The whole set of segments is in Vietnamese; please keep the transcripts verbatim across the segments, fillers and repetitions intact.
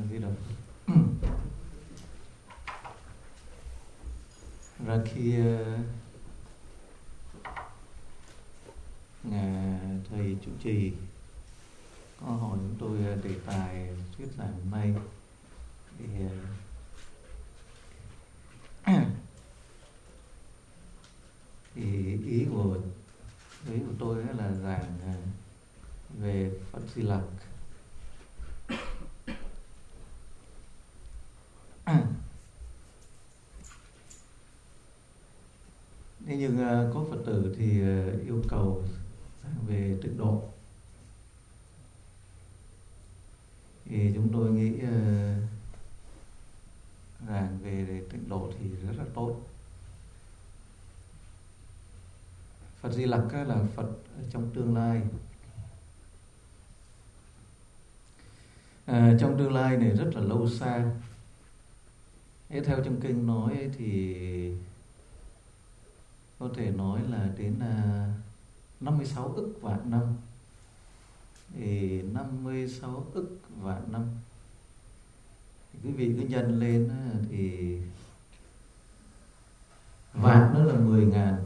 Di Đà Phật. Ra khi uh, ngài thầy chủ trì có hỏi chúng tôi đề tài thuyết giảng hôm nay thì uh, thì ý của ý của tôi là giảng uh, về Phật Di Lặc. Thế nhưng uh, có Phật tử thì uh, yêu cầu giảng về tịnh độ, thì chúng tôi nghĩ uh, giảng về tịnh độ thì rất là tốt. Phật Di Lặc là Phật trong tương lai. À, trong tương lai này rất là lâu xa. Thế theo trong kinh nói thì có thể nói là đến uh, năm mươi sáu ức vạn năm. Thì năm mươi sáu ức vạn năm thì quý vị cứ nhân lên uh, thì vạn nó là mười ngàn,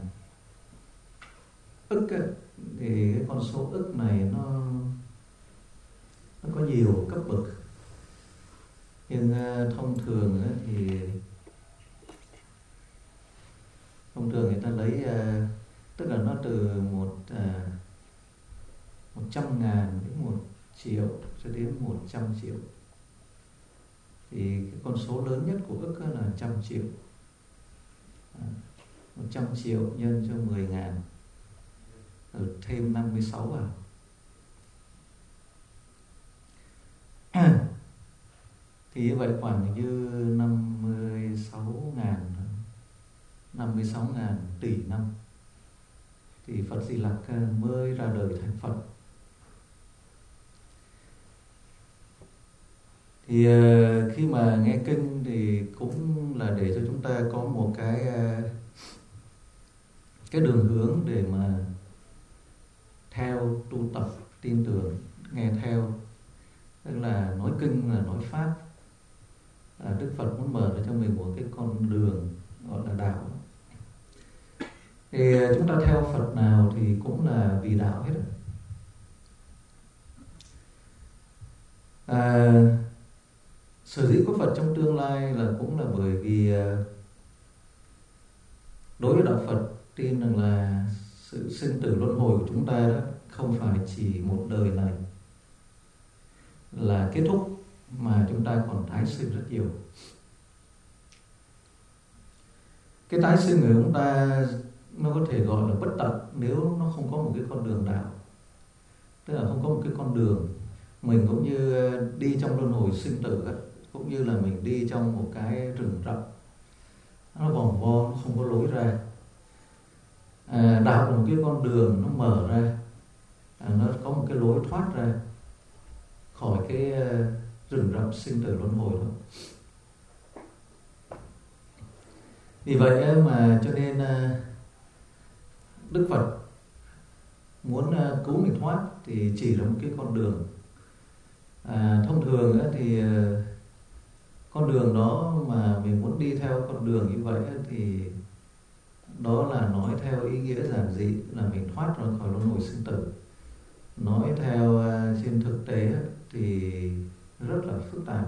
ức uh, thì cái con số ức này nó nó có nhiều cấp bậc. Nhưng uh, thông thường uh, thì thông thường người ta lấy uh, tức là nó từ một uh, một trăm ngàn đến một triệu cho đến một trăm triệu. Thì cái con số lớn nhất của ức là trăm triệu. À, một trăm triệu nhân cho mười ngàn, rồi thêm năm mươi sáu vào. Thì như vậy khoảng như năm mươi sáu ngàn năm mươi sáu ngàn tỷ năm thì Phật Di Lặc mới ra đời thành Phật. Thì uh, khi mà nghe kinh thì cũng là để cho chúng ta có một cái uh, cái đường hướng để mà theo tu tập, tin tưởng, nghe theo. Tức là nói kinh là nói pháp. À, Đức Phật muốn mở ra cho mình một cái con đường gọi là đạo. Thì chúng ta theo Phật nào thì cũng là vì đạo hết rồi. À, sở dĩ có Phật trong tương lai là cũng là bởi vì đối với đạo Phật tin rằng là sự sinh tử luân hồi của chúng ta đó không phải chỉ một đời này là kết thúc, mà chúng ta còn tái sinh rất nhiều. Cái tái sinh của chúng ta nó có thể gọi là bất tận nếu nó không có một cái con đường đạo. Tức là không có một cái con đường. Mình cũng như đi trong luân hồi sinh tử, cũng như là mình đi trong một cái rừng rậm, nó vòng vo, nó không có lối ra. À, đạo là một cái con đường nó mở ra, à, nó có một cái lối thoát ra khỏi cái uh, rừng rậm sinh tử luân hồi đó. Vì vậy mà cho nên uh, Đức Phật muốn uh, cứu mình thoát thì chỉ là một cái con đường. À, thông thường uh, thì uh, con đường đó mà mình muốn đi theo con đường như vậy uh, thì đó là nói theo ý nghĩa giản dị là mình thoát ra khỏi luân hồi sinh tử. Nói theo uh, trên thực tế uh, thì rất là phức tạp.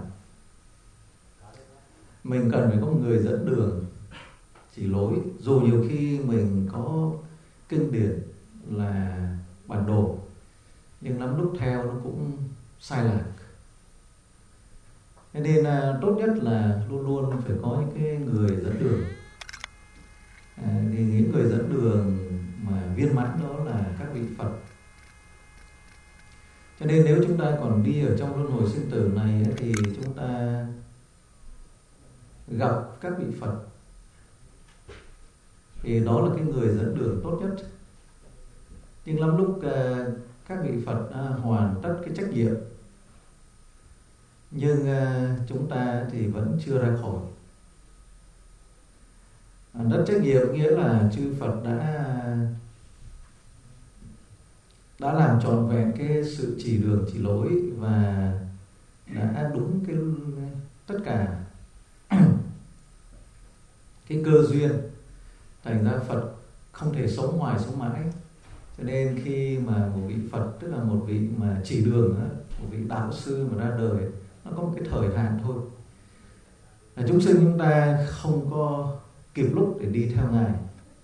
Mình cần phải có một người dẫn đường, chỉ lối. Dù nhiều khi mình có kinh điển là bản đồ, nhưng lắm lúc theo nó cũng sai lạc. Cho nên là tốt nhất là luôn luôn phải có những cái người dẫn đường. À, thì những người dẫn đường mà viên mãn đó là các vị Phật. Cho nên nếu chúng ta còn đi ở trong luân hồi sinh tử này thì chúng ta gặp các vị Phật, thì đó là cái người dẫn đường tốt nhất. Nhưng lắm lúc các vị Phật hoàn tất cái trách nhiệm, nhưng chúng ta thì vẫn chưa ra khỏi. Đất trách nhiệm nghĩa là chư Phật đã đã làm trọn vẹn cái sự chỉ đường chỉ lối và đã đúng cái cả cái cơ duyên, thành ra Phật không thể sống hoài sống mãi. Cho nên khi mà một vị Phật, tức là một vị mà chỉ đường, một vị đạo sư mà ra đời, nó có một cái thời hạn thôi. Là chúng sinh chúng ta không có kịp lúc để đi theo Ngài,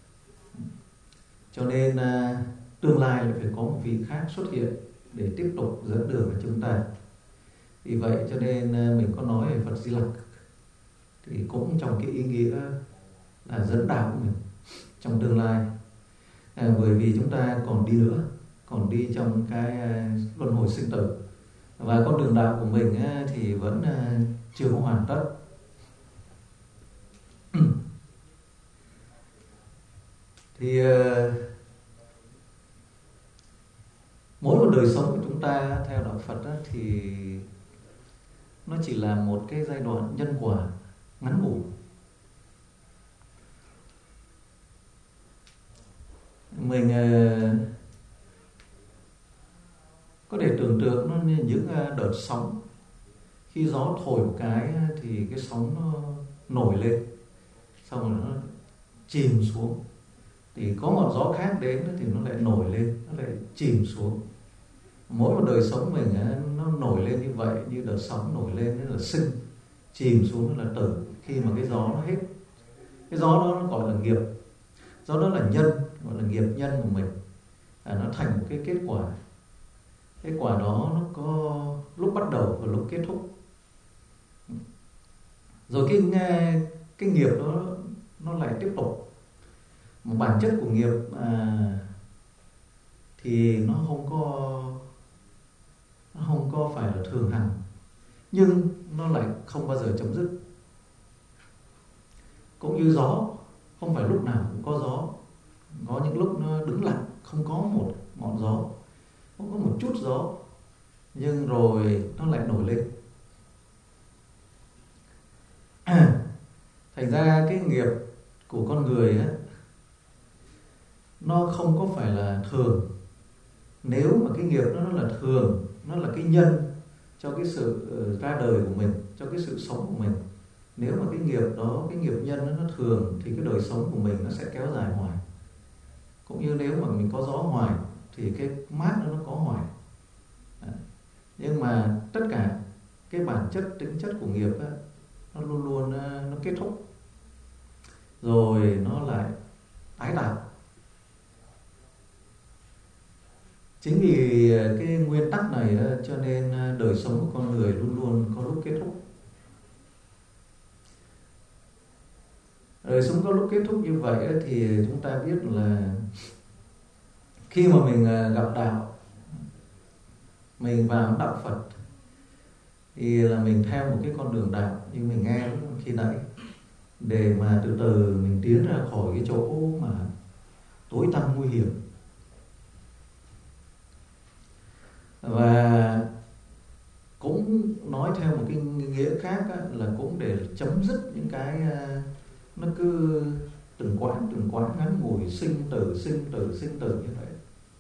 cho nên uh, tương lai lại phải có một vị khác xuất hiện để tiếp tục dẫn đường cho chúng ta. Vì vậy cho nên uh, mình có nói về Phật Di Lặc thì cũng trong cái ý nghĩa là dẫn đạo của mình trong tương lai. À, bởi vì chúng ta còn đi nữa, còn đi trong cái uh, luân hồi sinh tử, và con đường đạo của mình uh, thì vẫn uh, chưa có hoàn tất. Thì uh, mỗi một đời sống của chúng ta theo đạo Phật á, thì nó chỉ là một cái giai đoạn nhân quả ngắn ngủi. Mình uh, có thể tưởng tượng nó như những uh, đợt sóng. Khi gió thổi một cái thì cái sóng nó nổi lên, xong rồi nó chìm xuống. Thì có một gió khác đến thì nó lại nổi lên, nó lại chìm xuống. Mỗi một đời sống mình nó nổi lên như vậy, như đợt sóng nổi lên là sinh, chìm xuống là tử. Khi mà cái gió nó hết, cái gió đó nó gọi là nghiệp, gió đó là nhân, gọi là nghiệp nhân của mình. À, nó thành một cái kết quả. Kết quả đó nó có lúc bắt đầu và lúc kết thúc. Rồi cái cái nghiệp đó nó lại tiếp tục. Một bản chất của nghiệp à, thì nó không có nó không có phải là thường hằng, nhưng nó lại không bao giờ chấm dứt. Cũng như gió, không phải lúc nào cũng có gió. Có những lúc nó đứng lặng, không có một ngọn gió, không có một chút gió, nhưng rồi nó lại nổi lên. À, thành ra cái nghiệp của con người á, nó không có phải là thường. Nếu mà cái nghiệp nó là thường, nó là cái nhân cho cái sự ra đời của mình, cho cái sự sống của mình. Nếu mà cái nghiệp đó, cái nghiệp nhân đó, nó thường thì cái đời sống của mình nó sẽ kéo dài hoài. Cũng như nếu mà mình có gió hoài thì cái mát nó có hoài. Nhưng mà tất cả cái bản chất, tính chất của nghiệp á, nó luôn luôn nó kết thúc, rồi nó lại tái tạo. Chính vì cái nguyên tắc này cho nên đời sống của con người luôn luôn có lúc kết thúc. Đời sống có lúc kết thúc như vậy thì chúng ta biết là khi mà mình gặp đạo, mình vào đạo Phật thì là mình theo một cái con đường đạo như mình nghe khi nãy, để mà từ từ mình tiến ra khỏi cái chỗ mà tối tăm nguy hiểm. Và cũng nói theo một cái nghĩa khác á, là cũng để chấm dứt những cái nó cứ từng quãng từng quãng ngắn ngủi sinh tử sinh tử sinh tử như vậy.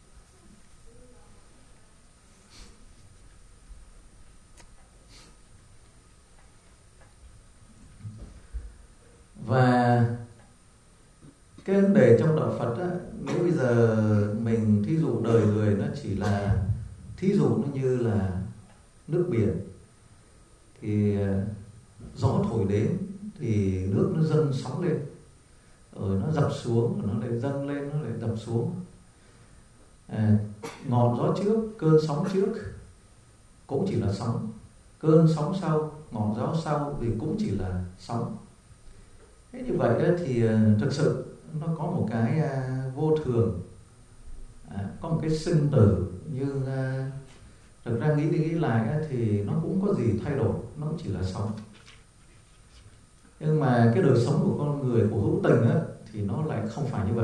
Và cái vấn đề trong đạo Phật á, nếu bây giờ mình thí dụ đời người nó chỉ là, thí dụ nó như là nước biển, thì gió thổi đến thì nước nó dâng sóng lên, rồi nó dập xuống, rồi nó lại dâng lên, nó lại dập xuống. À, ngọn gió trước, cơn sóng trước cũng chỉ là sóng, cơn sóng sau, ngọn gió sau thì cũng chỉ là sóng. Thế như vậy thì thực sự nó có một cái vô thường, à, có một cái sinh tử, nhưng thực ra nghĩ đi nghĩ lại thì nó cũng có gì thay đổi, nó cũng chỉ là sóng. Nhưng mà cái đời sống của con người, của hữu tình á, thì nó lại không phải như vậy.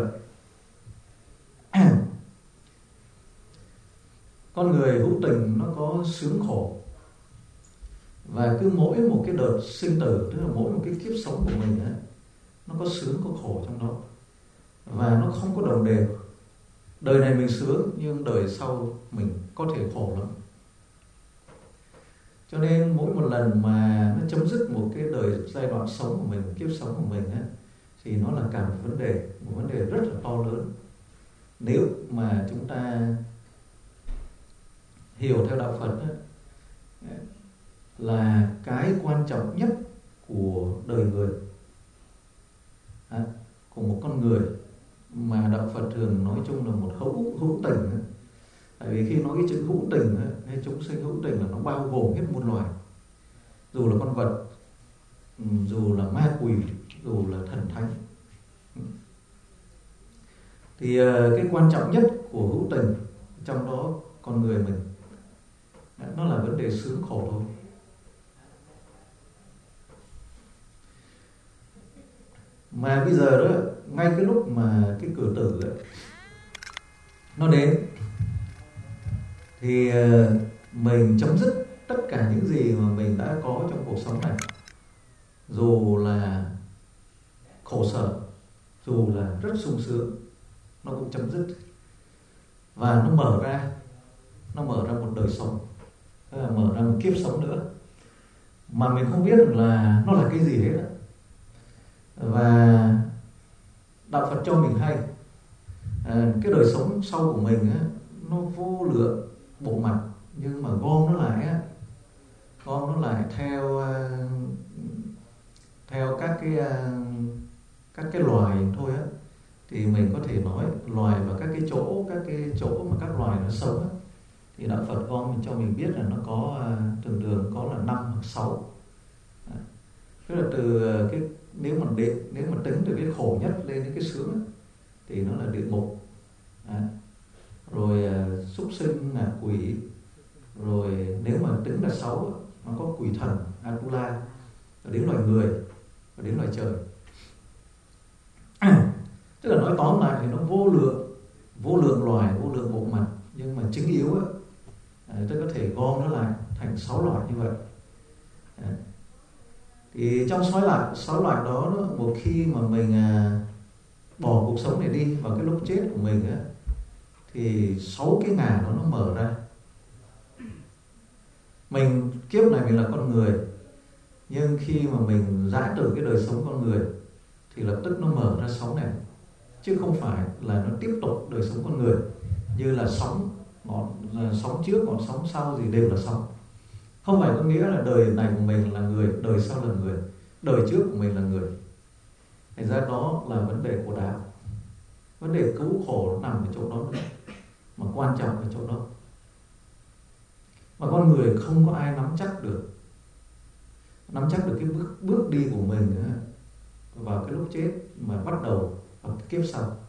Con người hữu tình nó có sướng khổ, và cứ mỗi một cái đợt sinh tử, tức là mỗi một cái kiếp sống của mình á, nó có sướng có khổ trong đó, và nó không có đồng đều. Đời này mình sướng nhưng đời sau mình có thể khổ lắm. Cho nên mỗi một lần mà nó chấm dứt một cái đời giai đoạn sống của mình, kiếp sống của mình á, thì nó là cả một vấn đề, một vấn đề rất là to lớn. Nếu mà chúng ta hiểu theo đạo Phật á, là cái quan trọng nhất của đời người, à, của một con người, mà đạo Phật thường nói chung là một hữu hữu tình. Tại vì khi nói cái chữ hữu tình hay chúng sinh hữu tình là nó bao gồm hết muôn loài, dù là con vật, dù là ma quỷ, dù là thần thánh. Thì cái quan trọng nhất của hữu tình, trong đó con người mình, nó là vấn đề sướng khổ thôi. Mà bây giờ đó, ngay cái lúc mà cái cử tử ấy, nó đến, thì mình chấm dứt tất cả những gì mà mình đã có trong cuộc sống này, dù là khổ sở, dù là rất sung sướng, nó cũng chấm dứt. Và nó mở ra, nó mở ra một đời sống, mở ra một kiếp sống nữa, mà mình không biết là nó là cái gì hết. Và đạo Phật cho mình hay, à, cái đời sống sau của mình á, nó vô lượng bộ mặt, nhưng mà gom nó lại á, gom nó lại theo theo các cái các cái loài thôi á, thì mình có thể nói loài và các cái chỗ các cái chỗ mà các loài nó sống á, thì đạo Phật gom mình cho mình biết là nó có thường thường có là năm hoặc sáu. Tức là từ cái nếu mà định, nếu mà tính từ cái khổ nhất lên đến cái sướng ấy, thì nó là địa ngục, à, rồi uh, súc sinh, ngạ quỷ, rồi nếu mà tính là sáu, nó có quỷ thần, Atula, rồi đến loài người, và đến loài trời. À, tức là nói tóm lại thì nó vô lượng, vô lượng loài, vô lượng bộ mặt, nhưng mà chính yếu ấy, à, tôi có thể gom nó lại thành sáu loại như vậy. À, thì trong sáu loại, sáu loại đó, một khi mà mình à, bỏ cuộc sống này đi vào cái lúc chết của mình á, thì sáu cái ngả đó nó mở ra. Mình kiếp này mình là con người, nhưng khi mà mình giải từ cái đời sống con người thì lập tức nó mở ra sáu này, chứ không phải là nó tiếp tục đời sống con người như là sóng ngọn, sóng trước còn sóng sau gì đều là sóng. Không phải có nghĩa là đời này của mình là người, đời sau là người, đời trước của mình là người. Thành ra đó là vấn đề của đạo. Vấn đề cứu khổ nó nằm ở chỗ đó nữa, mà quan trọng ở chỗ đó. Mà con người không có ai nắm chắc được, nắm chắc được cái bước, bước đi của mình nữa, vào cái lúc chết mà bắt đầu vào cái kiếp sau.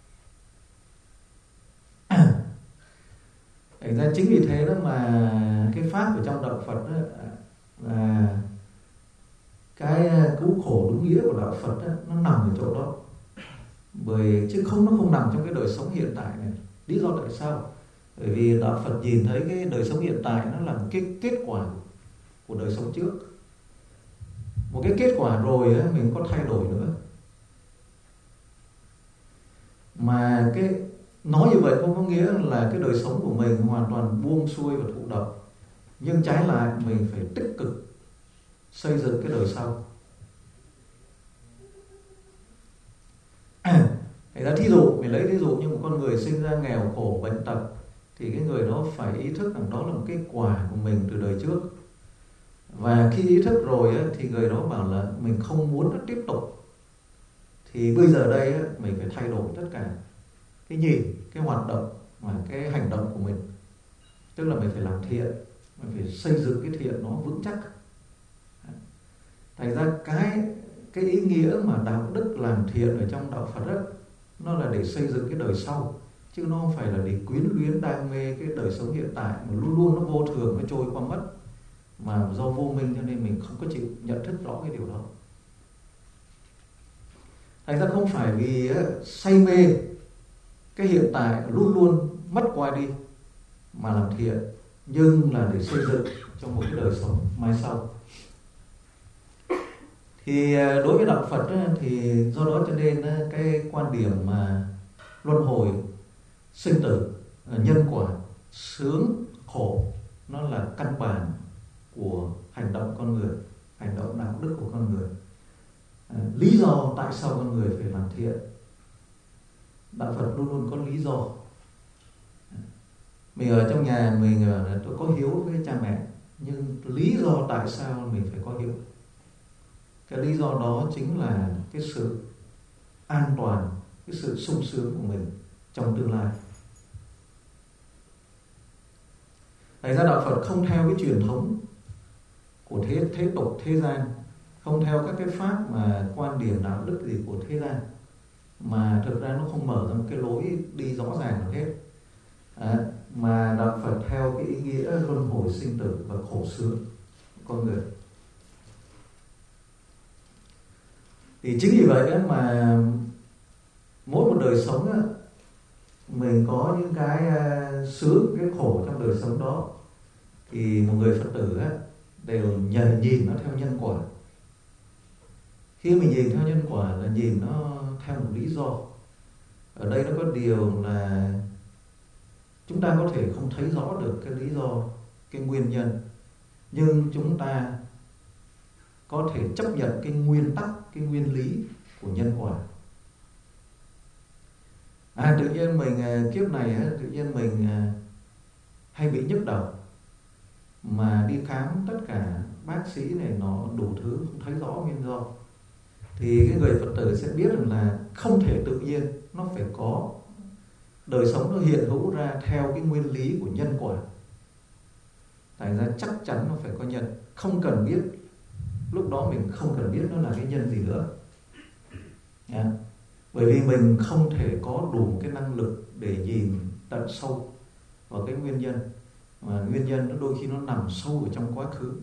Thành ra chính vì thế đó mà cái pháp ở trong đạo Phật đó, là cái cứu khổ đúng nghĩa của đạo Phật đó, nó nằm ở chỗ đó. Bởi chứ không, nó không nằm trong cái đời sống hiện tại này. Lý do tại sao? Bởi vì đạo Phật nhìn thấy cái đời sống hiện tại nó là một cái kết quả của đời sống trước. Một cái kết quả rồi ấy, mình có thay đổi nữa. Mà cái nói như vậy không có nghĩa là cái đời sống của mình hoàn toàn buông xuôi và thụ động. Nhưng trái lại mình phải tích cực xây dựng cái đời sau. Thành ra thí dụ, mình lấy thí dụ như một con người sinh ra nghèo khổ bệnh tật, thì cái người đó phải ý thức rằng đó là một cái quả của mình từ đời trước. Và khi ý thức rồi ấy, thì người đó bảo là mình không muốn nó tiếp tục. Thì bây giờ đây ấy, mình phải thay đổi tất cả cái nhìn, cái hoạt động và cái hành động của mình. Tức là mình phải làm thiện, mình phải xây dựng cái thiện nó vững chắc. Thành ra cái cái ý nghĩa mà đạo đức làm thiện ở trong đạo Phật đó, nó là để xây dựng cái đời sau, chứ nó không phải là để quyến luyến đam mê cái đời sống hiện tại mà luôn luôn nó vô thường, nó trôi qua mất, mà do vô minh cho nên mình không có chịu nhận thức rõ cái điều đó. Thành ra không phải vì say mê cái hiện tại luôn luôn mất qua đi mà làm thiện, nhưng là để xây dựng cho một cái đời sống mai sau. Thì đối với đạo Phật ấy, thì do đó cho nên cái quan điểm mà luân hồi, sinh tử, nhân quả, sướng, khổ, nó là căn bản của hành động con người, hành động đạo đức của con người. À, lý do tại sao con người phải làm thiện. Đạo Phật luôn luôn có lý do. Mình ở trong nhà mình là tôi có hiếu với cha mẹ, nhưng lý do tại sao mình phải có hiếu, cái lý do đó chính là cái sự an toàn, cái sự sung sướng của mình trong tương lai. Thành ra đạo Phật không theo cái truyền thống của thế, thế tục thế gian, không theo các cái pháp mà quan điểm đạo đức gì của thế gian, mà thực ra nó không mở ra một cái lối đi rõ ràng nào hết. À, mà đạo Phật theo cái ý nghĩa luân hồi sinh tử và khổ sướng của con người. Thì chính vì vậy mà mỗi một đời sống mình có những cái sướng, cái khổ trong đời sống đó, thì một người Phật tử đều nhìn, nhìn nó theo nhân quả. Khi mình nhìn theo nhân quả là nhìn nó theo một lý do. Ở đây nó có điều là chúng ta có thể không thấy rõ được cái lý do, cái nguyên nhân, nhưng chúng ta có thể chấp nhận cái nguyên tắc, cái nguyên lý của nhân quả. À, tự nhiên mình kiếp này tự nhiên mình hay bị nhức đầu, mà đi khám tất cả bác sĩ này nó đủ thứ không thấy rõ nguyên do, thì cái người Phật tử sẽ biết rằng là không thể tự nhiên, nó phải có đời sống nó hiện hữu ra theo cái nguyên lý của nhân quả. Thành ra chắc chắn nó phải có nhân, không cần biết, lúc đó mình không cần biết nó là cái nhân gì nữa. Yeah. Bởi vì mình không thể có đủ cái năng lực để nhìn tận sâu vào cái nguyên nhân, mà nguyên nhân nó đôi khi nó nằm sâu ở trong quá khứ.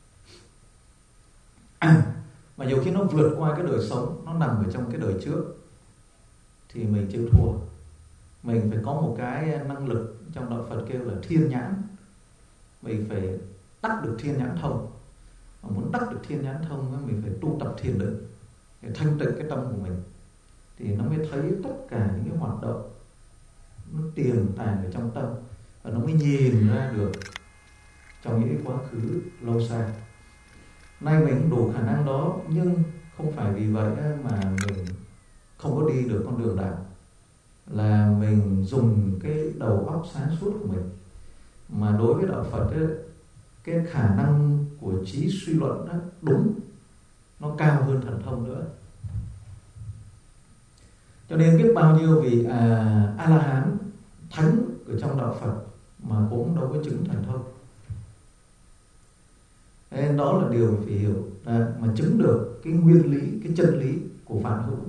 À, mà nhiều khi nó vượt qua cái đời sống, nó nằm ở trong cái đời trước, thì mình chịu thua. Mình phải có một cái năng lực, trong đạo Phật kêu là thiên nhãn. Mình phải đắc được thiên nhãn thông. Mà muốn đắc được thiên nhãn thông, mình phải tu tập thiền định để thanh tịnh cái tâm của mình, thì nó mới thấy tất cả những cái hoạt động nó tiềm tàng ở trong tâm, và nó mới nhìn ra được trong những cái quá khứ lâu xa. Nay mình đủ khả năng đó, nhưng không phải vì vậy mà mình không có đi được con đường đạo, là mình dùng cái đầu óc sáng suốt của mình. Mà đối với đạo Phật ấy, cái khả năng của trí suy luận đó, đúng, nó cao hơn thần thông nữa. Cho nên biết bao nhiêu vị à, A-la-hán, thánh ở trong đạo Phật mà cũng đâu có chứng thần thông. Nên đó là điều phải hiểu, à, mà chứng được cái nguyên lý, cái chân lý của vạn hữu.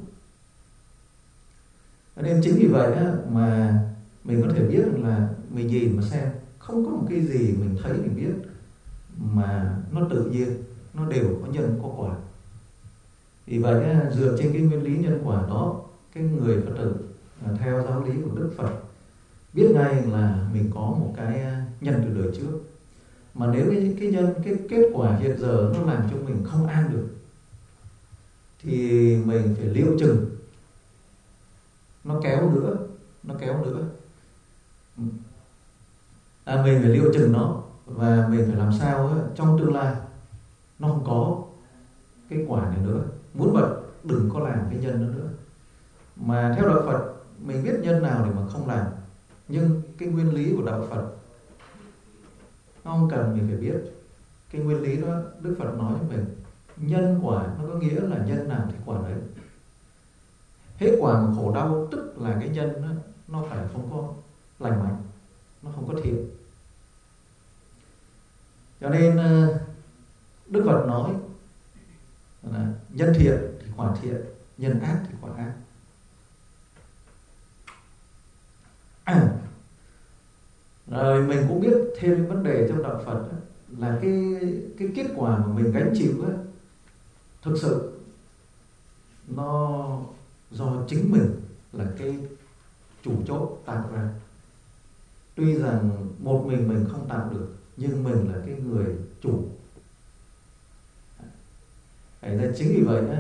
Nên chính vì vậy á, mà mình có thể biết là mình nhìn mà xem, không có một cái gì mình thấy mình biết mà nó tự nhiên, nó đều có nhân có quả. Vì vậy á, dựa trên cái nguyên lý nhân quả đó, cái người Phật tử theo giáo lý của Đức Phật biết ngay là mình có một cái nhân từ đời trước. Mà nếu cái, cái nhân, cái kết quả hiện giờ nó làm cho mình không an được, thì mình phải liệu chừng nó kéo nữa, nó kéo nữa. À, mình phải liệu chừng nó, và mình phải làm sao ấy, trong tương lai nó không có cái quả này nữa. Muốn vậy đừng có làm cái nhân đó nữa. Mà theo đạo Phật mình biết nhân nào để mà không làm, nhưng cái nguyên lý của đạo Phật nó không cần mình phải biết. Cái nguyên lý đó Đức Phật nói với mình, nhân quả nó có nghĩa là nhân nào thì quả đấy. Hết quả mà khổ đau tức là cái nhân đó, nó phải không có lành mạnh, nó không có thiện. Cho nên Đức Phật nói là nhân thiện thì quả thiện, nhân ác thì quả ác. À, rồi mình cũng biết thêm cái vấn đề trong đạo Phật đó, là cái cái kết quả mà mình gánh chịu đó, thực sự nó do chính mình là cái chủ chốt tạo ra. Tuy rằng một mình mình không tạo được, nhưng mình là cái người chủ. Thành ra chính vì vậy đó,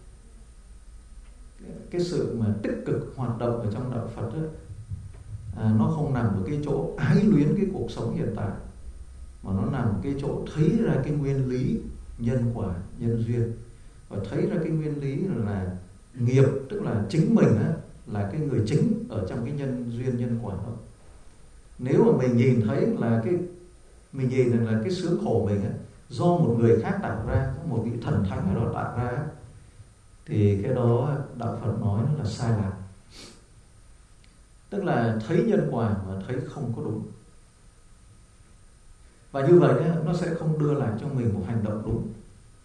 cái sự mà tích cực hoạt động ở trong đạo Phật đó, à, nó không nằm ở cái chỗ ái luyến cái cuộc sống hiện tại, mà nó nằm cái chỗ thấy ra cái nguyên lý nhân quả, nhân duyên, và thấy ra cái nguyên lý là nghiệp, tức là chính mình á, là cái người chính ở trong cái nhân duyên nhân quả đó. Nếu mà mình nhìn thấy là cái mình nhìn là cái sướng khổ mình á, do một người khác tạo ra, một vị thần thánh ở đó tạo ra, thì cái đó đạo Phật nói nó là sai lạc. Tức là thấy nhân quả mà thấy không có đúng. Và như vậy á, nó sẽ không đưa lại cho mình một hành động đúng.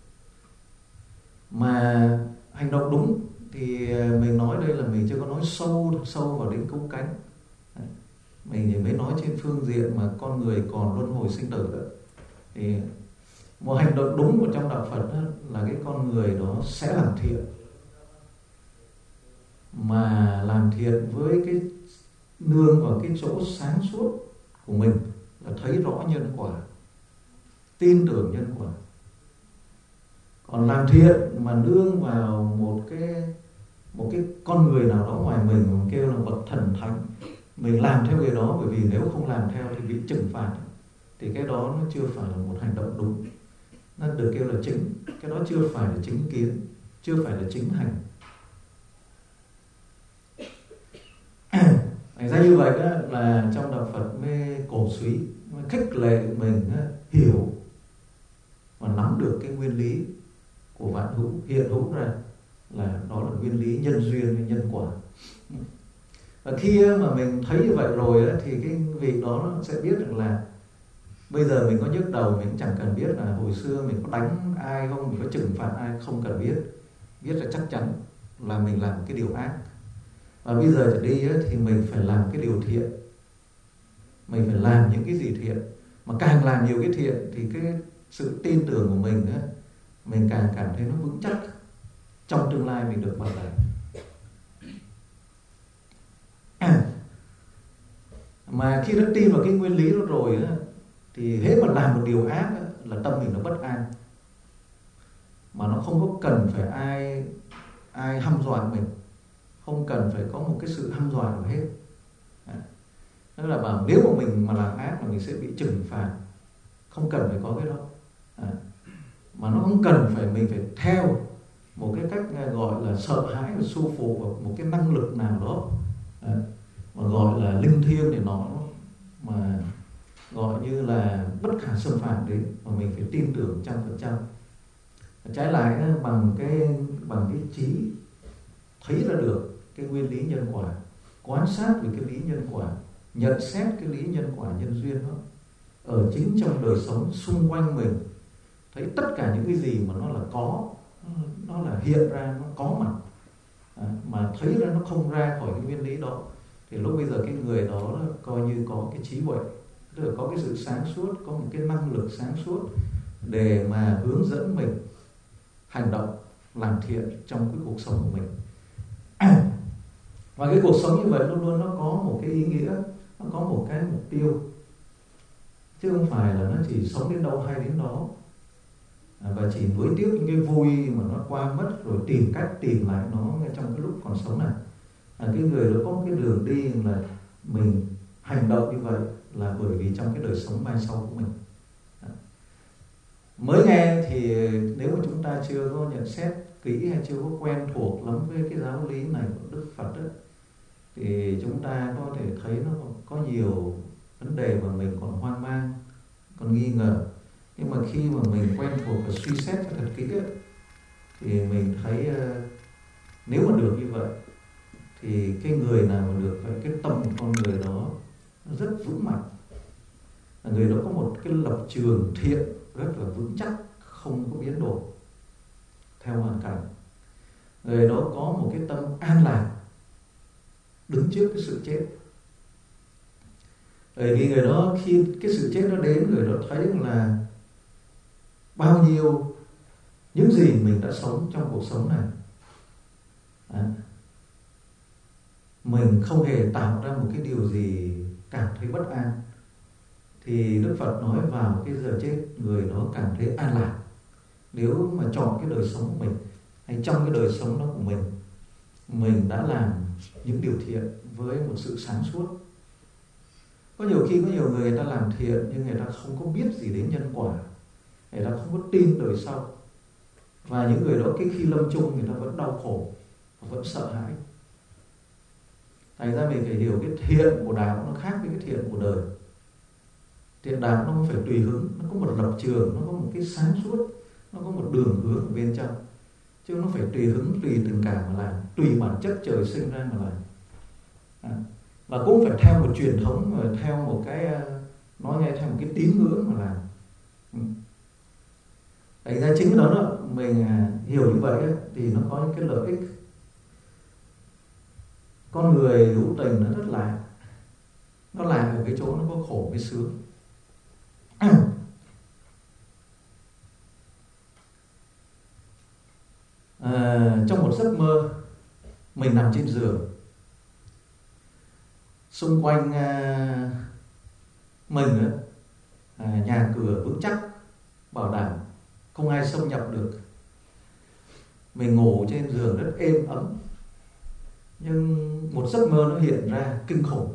Mà hành động đúng thì mình nói đây là mình chưa có nói sâu sâu vào đến cấu cánh. Mình chỉ mới nói trên phương diện mà con người còn luân hồi sinh tử đó. Thì một hành động đúng của trong đạo Phật đó là cái con người đó sẽ làm thiện, mà làm thiện với cái nương vào cái chỗ sáng suốt của mình là thấy rõ nhân quả, tin tưởng nhân quả. Còn làm thiện mà nương vào một cái một cái con người nào đó ngoài mình, mình kêu là bậc thần thánh, mình làm theo người đó, bởi vì nếu không làm theo thì bị trừng phạt, thì cái đó nó chưa phải là một hành động đúng. Nó được kêu là chính, cái đó chưa phải là chính kiến, chưa phải là chính hành. Thành ra như vậy đó, là trong đạo Phật mới cổ suý, mới khích lệ mình đó, hiểu và nắm được cái nguyên lý của vạn hữu hiện hữu ra, là đó là nguyên lý nhân duyên, nhân quả. Và khi mà mình thấy như vậy rồi đó, thì cái vị đó nó sẽ biết được là bây giờ mình có nhức đầu, mình chẳng cần biết là hồi xưa mình có đánh ai không, mình có trừng phạt ai, không cần biết. Biết là chắc chắn là mình làm cái điều ác. Và bây giờ trở đi ấy, thì mình phải làm cái điều thiện. Mình phải làm những cái gì thiện. Mà càng làm nhiều cái thiện thì cái sự tin tưởng của mình ấy, mình càng cảm thấy nó vững chắc. Trong tương lai mình được bảo đảm. Mà khi đã tin vào cái nguyên lý đó rồi ấy, thì hễ mà làm một điều ác ấy, là tâm mình nó bất an. Mà nó không có cần phải ai ai hăm dọa mình, không cần phải có một cái sự hăm dọa nào hết. Tức là bảo nếu mà mình mà làm ác là mình sẽ bị trừng phạt, không cần phải có cái đó. À, mà nó không cần phải mình phải theo một cái cách gọi là sợ hãi và xô phụ vào một cái năng lực nào đó, à, mà gọi là linh thiêng để nó mà gọi như là bất khả xâm phạm đấy, mà mình phải tin tưởng trăm phần trăm. Trái lại bằng cái bằng cái trí thấy ra được cái nguyên lý nhân quả, quan sát về cái lý nhân quả, nhận xét cái lý nhân quả nhân duyên đó ở chính trong đời sống xung quanh mình, thấy tất cả những cái gì mà nó là có, nó là hiện ra, nó có mặt, à, mà thấy ra nó không ra khỏi cái nguyên lý đó, thì lúc bây giờ cái người đó coi như có cái trí huệ, tức là có cái sự sáng suốt, có một cái năng lực sáng suốt để mà hướng dẫn mình hành động làm thiện trong cái cuộc sống của mình. Và cái cuộc sống như vậy luôn luôn nó có một cái ý nghĩa, nó có một cái mục tiêu, chứ không phải là nó chỉ sống đến đâu hay đến đó, à, và chỉ nuối tiếc những cái vui mà nó qua mất rồi tìm cách tìm lại nó ngay trong cái lúc còn sống này. À, cái người đó có một cái đường đi là mình hành động như vậy là bởi vì trong cái đời sống mai sau của mình. À, mới nghe thì nếu mà chúng ta chưa có nhận xét kỹ hay chưa có quen thuộc lắm với cái giáo lý này của Đức Phật đó, thì chúng ta có thể thấy nó có nhiều vấn đề mà mình còn hoang mang, còn nghi ngờ. Nhưng mà khi mà mình quen thuộc và suy xét cho thật kỹ ấy, thì mình thấy uh, nếu mà được như vậy thì cái người nào mà được cái tâm của con người đó nó rất vững mạnh, người đó có một cái lập trường thiện rất là vững chắc, không có biến đổi theo hoàn cảnh. Người đó có một cái tâm an lạc đứng trước cái sự chết. Bởi vì người đó khi cái sự chết nó đến, người đó thấy là bao nhiêu những gì mình đã sống trong cuộc sống này, à, mình không hề tạo ra một cái điều gì cảm thấy bất an, thì Đức Phật nói vào cái giờ chết người đó cảm thấy an lạc. Nếu mà chọn cái đời sống của mình, hay trong cái đời sống đó của mình, mình đã làm những điều thiện với một sự sáng suốt, Có nhiều khi có nhiều người, người ta làm thiện nhưng người ta không có biết gì đến nhân quả, người ta không có tin đời sau, và những người đó cái khi lâm chung người ta vẫn đau khổ và vẫn sợ hãi. Thành ra mình phải hiểu cái thiện của đạo nó khác với cái thiện của đời. Thiện đạo nó không phải tùy hứng, nó có một lập trường, nó có một cái sáng suốt, nó có một đường hướng ở bên trong, chứ nó phải tùy hứng, tùy tình cảm mà làm, tùy bản chất trời sinh ra mà làm. À, và cũng phải theo một truyền thống, và theo một cái, nói nghe theo một cái tín ngưỡng mà làm. Ừ. Thành ra chính đó, đó mình hiểu như vậy thì nó có những cái lợi ích. Con người hữu tình nó rất lạ, nó lạ ở cái chỗ nó có khổ với sướng. À, trong một giấc mơ mình nằm trên giường, xung quanh à, mình à, nhà cửa vững chắc, bảo đảm không ai xâm nhập được. Mình ngủ trên giường rất êm ấm, nhưng một giấc mơ nó hiện ra kinh khủng.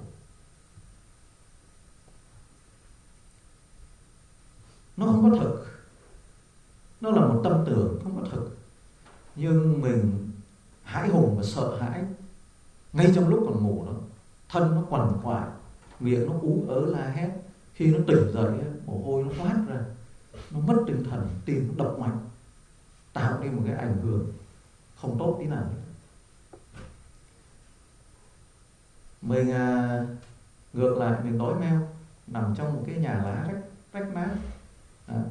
Nó không có thực, nó là một tâm tưởng không có thực, nhưng mình hãi hùng và sợ hãi ngay trong lúc còn ngủ đó. Thân nó quằn quại, miệng nó ú ớ la hét. Khi nó tỉnh dậy, mồ hôi nó toát ra, nó mất tinh thần, tim nó đập mạnh, tạo nên một cái ảnh hưởng không tốt tí nào. Mình à, ngược lại mình đói meo, nằm trong một cái nhà lá rách, rách nát. À.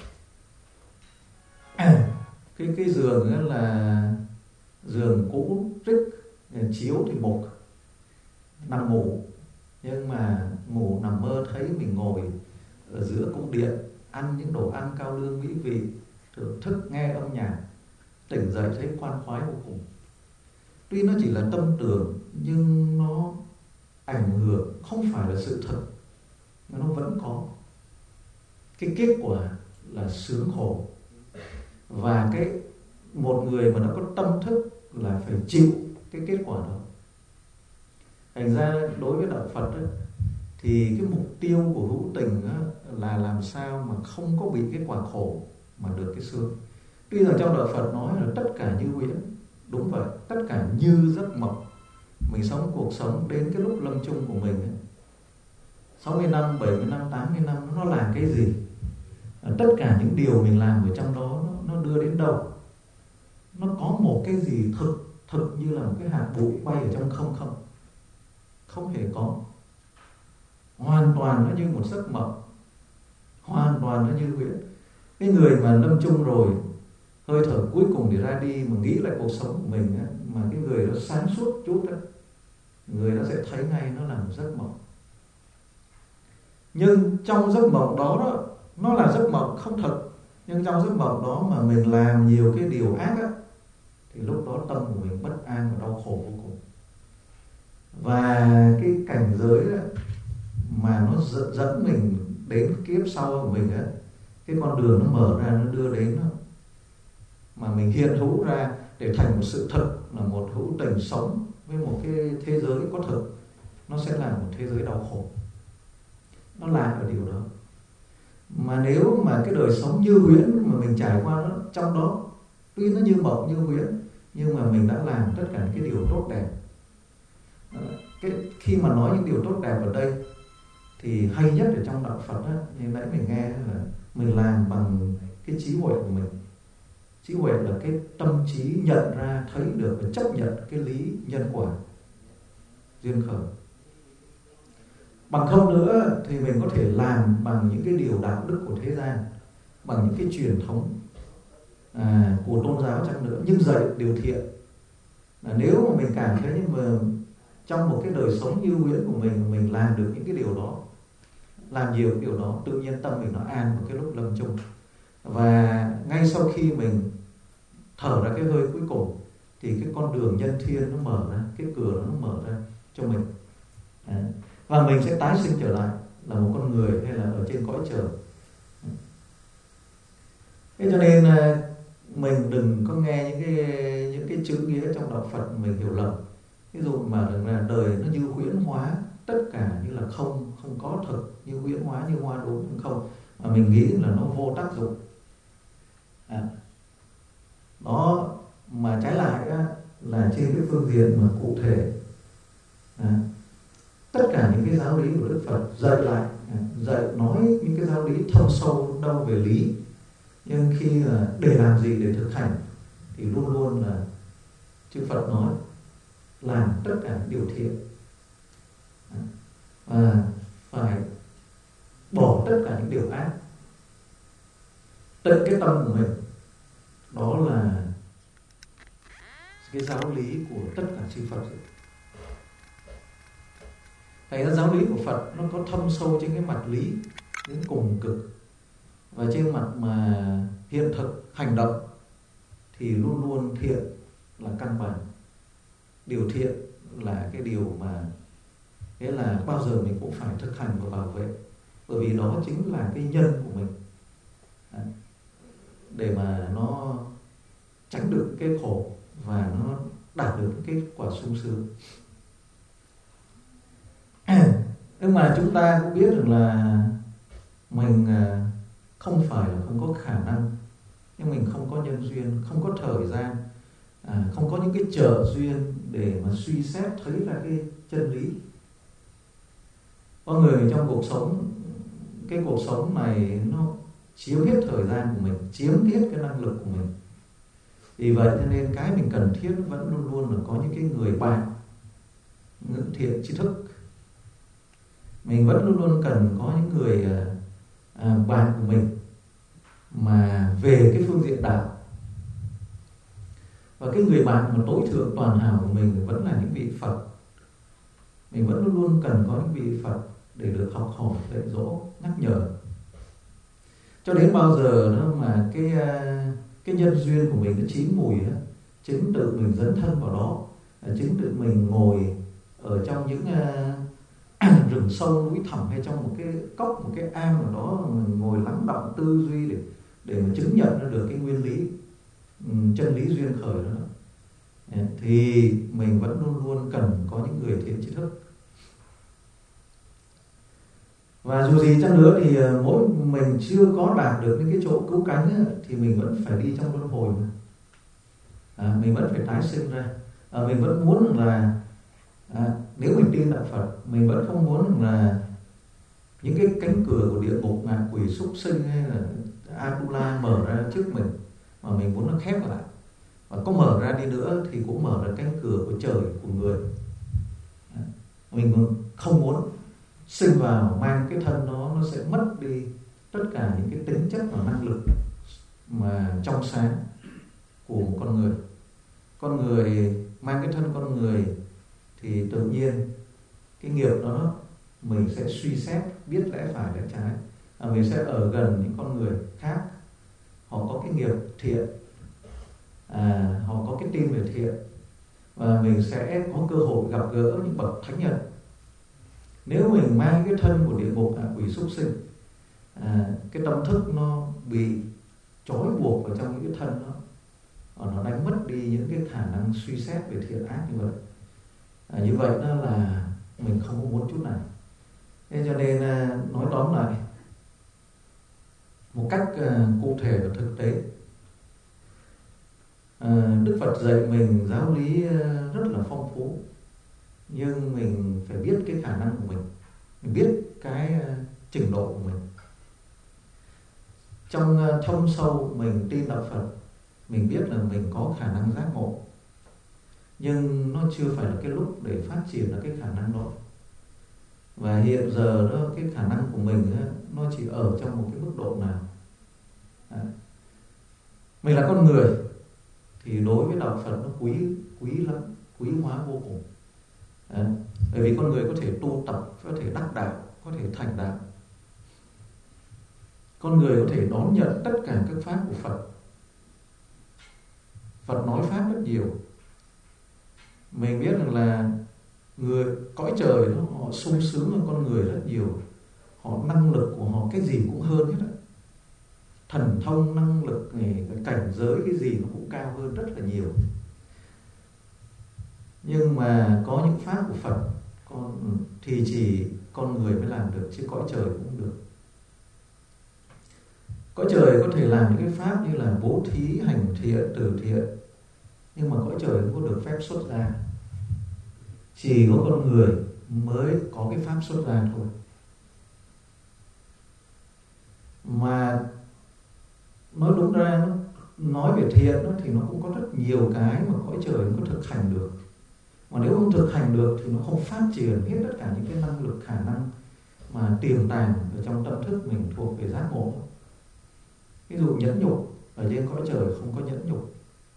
Cái, cái giường đó là giường cũ rích, chiếu thì mục, nằm ngủ. Nhưng mà ngủ nằm mơ thấy mình ngồi ở giữa cung điện, ăn những đồ ăn cao lương mỹ vị, thưởng thức nghe âm nhạc. Tỉnh dậy thấy khoan khoái vô cùng. Tuy nó chỉ là tâm tưởng, nhưng nó ảnh hưởng không phải là sự thật, mà nó vẫn có. Cái kết quả là sướng khổ. Và cái một người mà đã có tâm thức là phải chịu cái kết quả đó. Thành ra đối với đạo Phật ấy, thì cái mục tiêu của hữu tình ấy, là làm sao mà không có bị cái quả khổ mà được cái sướng. Tuy rằng trong đạo Phật nói là tất cả như huyễn, đúng vậy, tất cả như giấc mộng. Mình sống cuộc sống đến cái lúc lâm chung của mình ấy, sáu mươi năm, bảy mươi năm, tám mươi năm, nó là cái gì? Tất cả những điều mình làm ở trong đó nó, nó đưa đến đâu? Nó có một cái gì thực, thực như là một cái hạt bụi bay ở trong không không? Không hề có. Hoàn toàn nó như một giấc mộng, hoàn toàn nó như huyễn. Cái người mà lâm chung rồi, hơi thở cuối cùng để ra đi mà nghĩ lại cuộc sống của mình á, mà cái người đó sáng suốt chút đó, người đó sẽ thấy ngay nó là một giấc mộng. Nhưng trong giấc mộng đó, đó nó là giấc mộng không thật, nhưng trong giấc mộng đó mà mình làm nhiều cái điều ác á, thì lúc đó tâm của mình bất an và đau khổ vô cùng. Và cái cảnh giới đó, mà nó dẫn, dẫn mình đến kiếp sau của mình á, cái con đường nó mở ra, nó đưa đến đó, mà mình hiện hữu ra để thành một sự thật, là một hữu tình sống với một cái thế giới có thực, nó sẽ là một thế giới đau khổ. Nó là ở điều đó. Mà nếu mà cái đời sống như huyễn mà mình trải qua nó, trong đó tuy nó như mộng như huyễn, nhưng mà mình đã làm tất cả những cái điều tốt đẹp. Cái, khi mà nói những điều tốt đẹp ở đây thì hay nhất ở trong đạo Phật á, như nãy mình nghe là mình làm bằng cái trí huệ của mình. Trí huệ là cái tâm trí nhận ra, thấy được và chấp nhận cái lý nhân quả, duyên khởi. Bằng không nữa thì mình có thể làm bằng những cái điều đạo đức của thế gian, bằng những cái truyền thống à, của tôn giáo chăng nữa, nhưng dạy điều thiện. Là nếu mà mình cảm thấy như mà trong một cái đời sống như huyễn của mình, mình làm được những cái điều đó, làm nhiều cái điều đó, tự nhiên tâm mình nó an vào cái lúc lâm chung. Và ngay sau khi mình thở ra cái hơi cuối cùng thì cái con đường nhân thiên nó mở ra, cái cửa nó mở ra cho mình. À, và mình sẽ tái sinh trở lại là một con người hay là ở trên cõi trời. Thế cho nên mình đừng có nghe những cái những cái chữ nghĩa trong đạo Phật mình hiểu lầm. Ví dụ mà là đời nó như huyễn hóa, tất cả như là không, không có thực, như huyễn hóa, như hoa đốn, không, mà mình nghĩ là nó vô tác dụng. À, đó, mà trái lại á, là trên cái phương diện mà cụ thể, à, tất cả những cái giáo lý của Đức Phật dạy lại, à, dạy nói những cái giáo lý thâm sâu đâu về lý, nhưng khi là để làm gì, để thực hành thì luôn luôn là chư Phật nói làm tất cả điều thiện, và phải bỏ tất cả những điều ác. Tận cái tâm của mình, đó là cái giáo lý của tất cả chư Phật. Thành ra giáo lý của Phật nó có thâm sâu trên cái mặt lý đến cùng cực, và trên mặt mà hiện thực hành động thì luôn luôn thiện là căn bản. Điều thiện là cái điều mà thế là bao giờ mình cũng phải thực hành và bảo vệ, bởi vì đó chính là cái nhân của mình, để mà nó tránh được cái khổ và nó đạt được cái kết quả sung sướng. Nhưng mà chúng ta cũng biết được là mình không phải là không có khả năng, nhưng mình không có nhân duyên, không có thời gian, à, không có những cái trợ duyên để mà suy xét thấy ra cái chân lý. Con người trong cuộc sống, cái cuộc sống này nó chiếm hết thời gian của mình, chiếm hết cái năng lực của mình. Vì vậy cho nên cái mình cần thiết vẫn luôn luôn là có những cái người bạn ngữ thiện tri thức. Mình vẫn luôn luôn cần có những người à, bạn của mình mà về cái phương diện đạo. Và cái người bạn mà tối thượng toàn hảo của mình vẫn là những vị Phật. Mình vẫn luôn luôn cần có những vị Phật để được học hỏi, dạy dỗ, nhắc nhở. Cho đến bao giờ đó mà cái cái nhân duyên của mình nó chín mùi á, chính tự mình dấn thân vào đó, chính tự mình ngồi ở trong những uh, rừng sâu núi thẳm, hay trong một cái cốc, một cái am nào đó, mình ngồi lắng đọng tư duy để để mà chứng nhận ra được cái nguyên lý, um, chân lý duyên khởi đó, thì mình vẫn luôn luôn cần có những người thiện tri thức. Và dù gì chăng nữa thì mỗi mình chưa có đạt được những cái chỗ cứu cánh ấy, thì mình vẫn phải đi trong luân hồi mà. À, mình vẫn phải tái sinh ra. À, mình vẫn muốn là à, nếu mình tin đạo Phật, mình vẫn không muốn là những cái cánh cửa của địa ngục, ngạ quỷ, súc sinh hay là Atula mở ra trước mình, mà mình muốn nó khép lại. Và có mở ra đi nữa thì cũng mở ra cánh cửa của trời, của người. À, mình không muốn sinh vào mang cái thân đó, nó sẽ mất đi tất cả những cái tính chất và năng lực mà trong sáng của một con người. Con người mang cái thân con người thì tự nhiên cái nghiệp đó mình sẽ suy xét, biết lẽ phải lẽ trái, à, mình sẽ ở gần những con người khác, họ có cái nghiệp thiện, à, họ có cái tin về thiện, và mình sẽ có cơ hội gặp gỡ những bậc thánh nhân. Nếu mình mang cái thân của địa ngục, à, quỷ, súc sinh, à, cái tâm thức nó bị trói buộc vào trong những cái thân đó, nó đánh mất đi những cái khả năng suy xét về thiện ác như vậy. À, như vậy đó là mình không có muốn chút nào. Thế cho nên nói tóm lại một cách cụ thể và thực tế, à, Đức Phật dạy mình giáo lý rất là phong phú, nhưng mình phải biết cái khả năng của mình, mình biết cái trình độ của mình. Trong thâm sâu mình tin đạo Phật, mình biết là mình có khả năng giác ngộ, nhưng nó chưa phải là cái lúc để phát triển là cái khả năng đó. Và hiện giờ đó, cái khả năng của mình đó, nó chỉ ở trong một cái mức độ nào. À, mình là con người thì đối với đạo Phật nó quý quý lắm, quý hóa vô cùng. À, bởi vì con người có thể tu tập, có thể đắc đạo, có thể thành đạo. Con người có thể đón nhận tất cả các pháp của Phật. Phật nói pháp rất nhiều. Mình biết rằng là người cõi trời đó, họ sung sướng hơn con người rất nhiều. Họ năng lực của họ cái gì cũng hơn hết á. Thần thông, năng lực, cảnh giới cái gì nó cũng cao hơn rất là nhiều. Nhưng mà có những pháp của Phật thì chỉ con người mới làm được, chứ cõi trời cũng được. Cõi trời có thể làm những cái pháp như là bố thí, hành thiện, từ thiện, nhưng mà cõi trời không có được phép xuất gia. Chỉ có con người mới có cái pháp xuất gia thôi. Mà nói đúng ra, nói về thiện thì nó cũng có rất nhiều cái mà cõi trời không có thực hành được. Mà nếu không thực hành được thì nó không phát triển hết tất cả những cái năng lực, khả năng mà tiềm tàng ở trong tâm thức mình thuộc về giác ngộ. Ví dụ nhẫn nhục, ở trên cõi trời không có nhẫn nhục.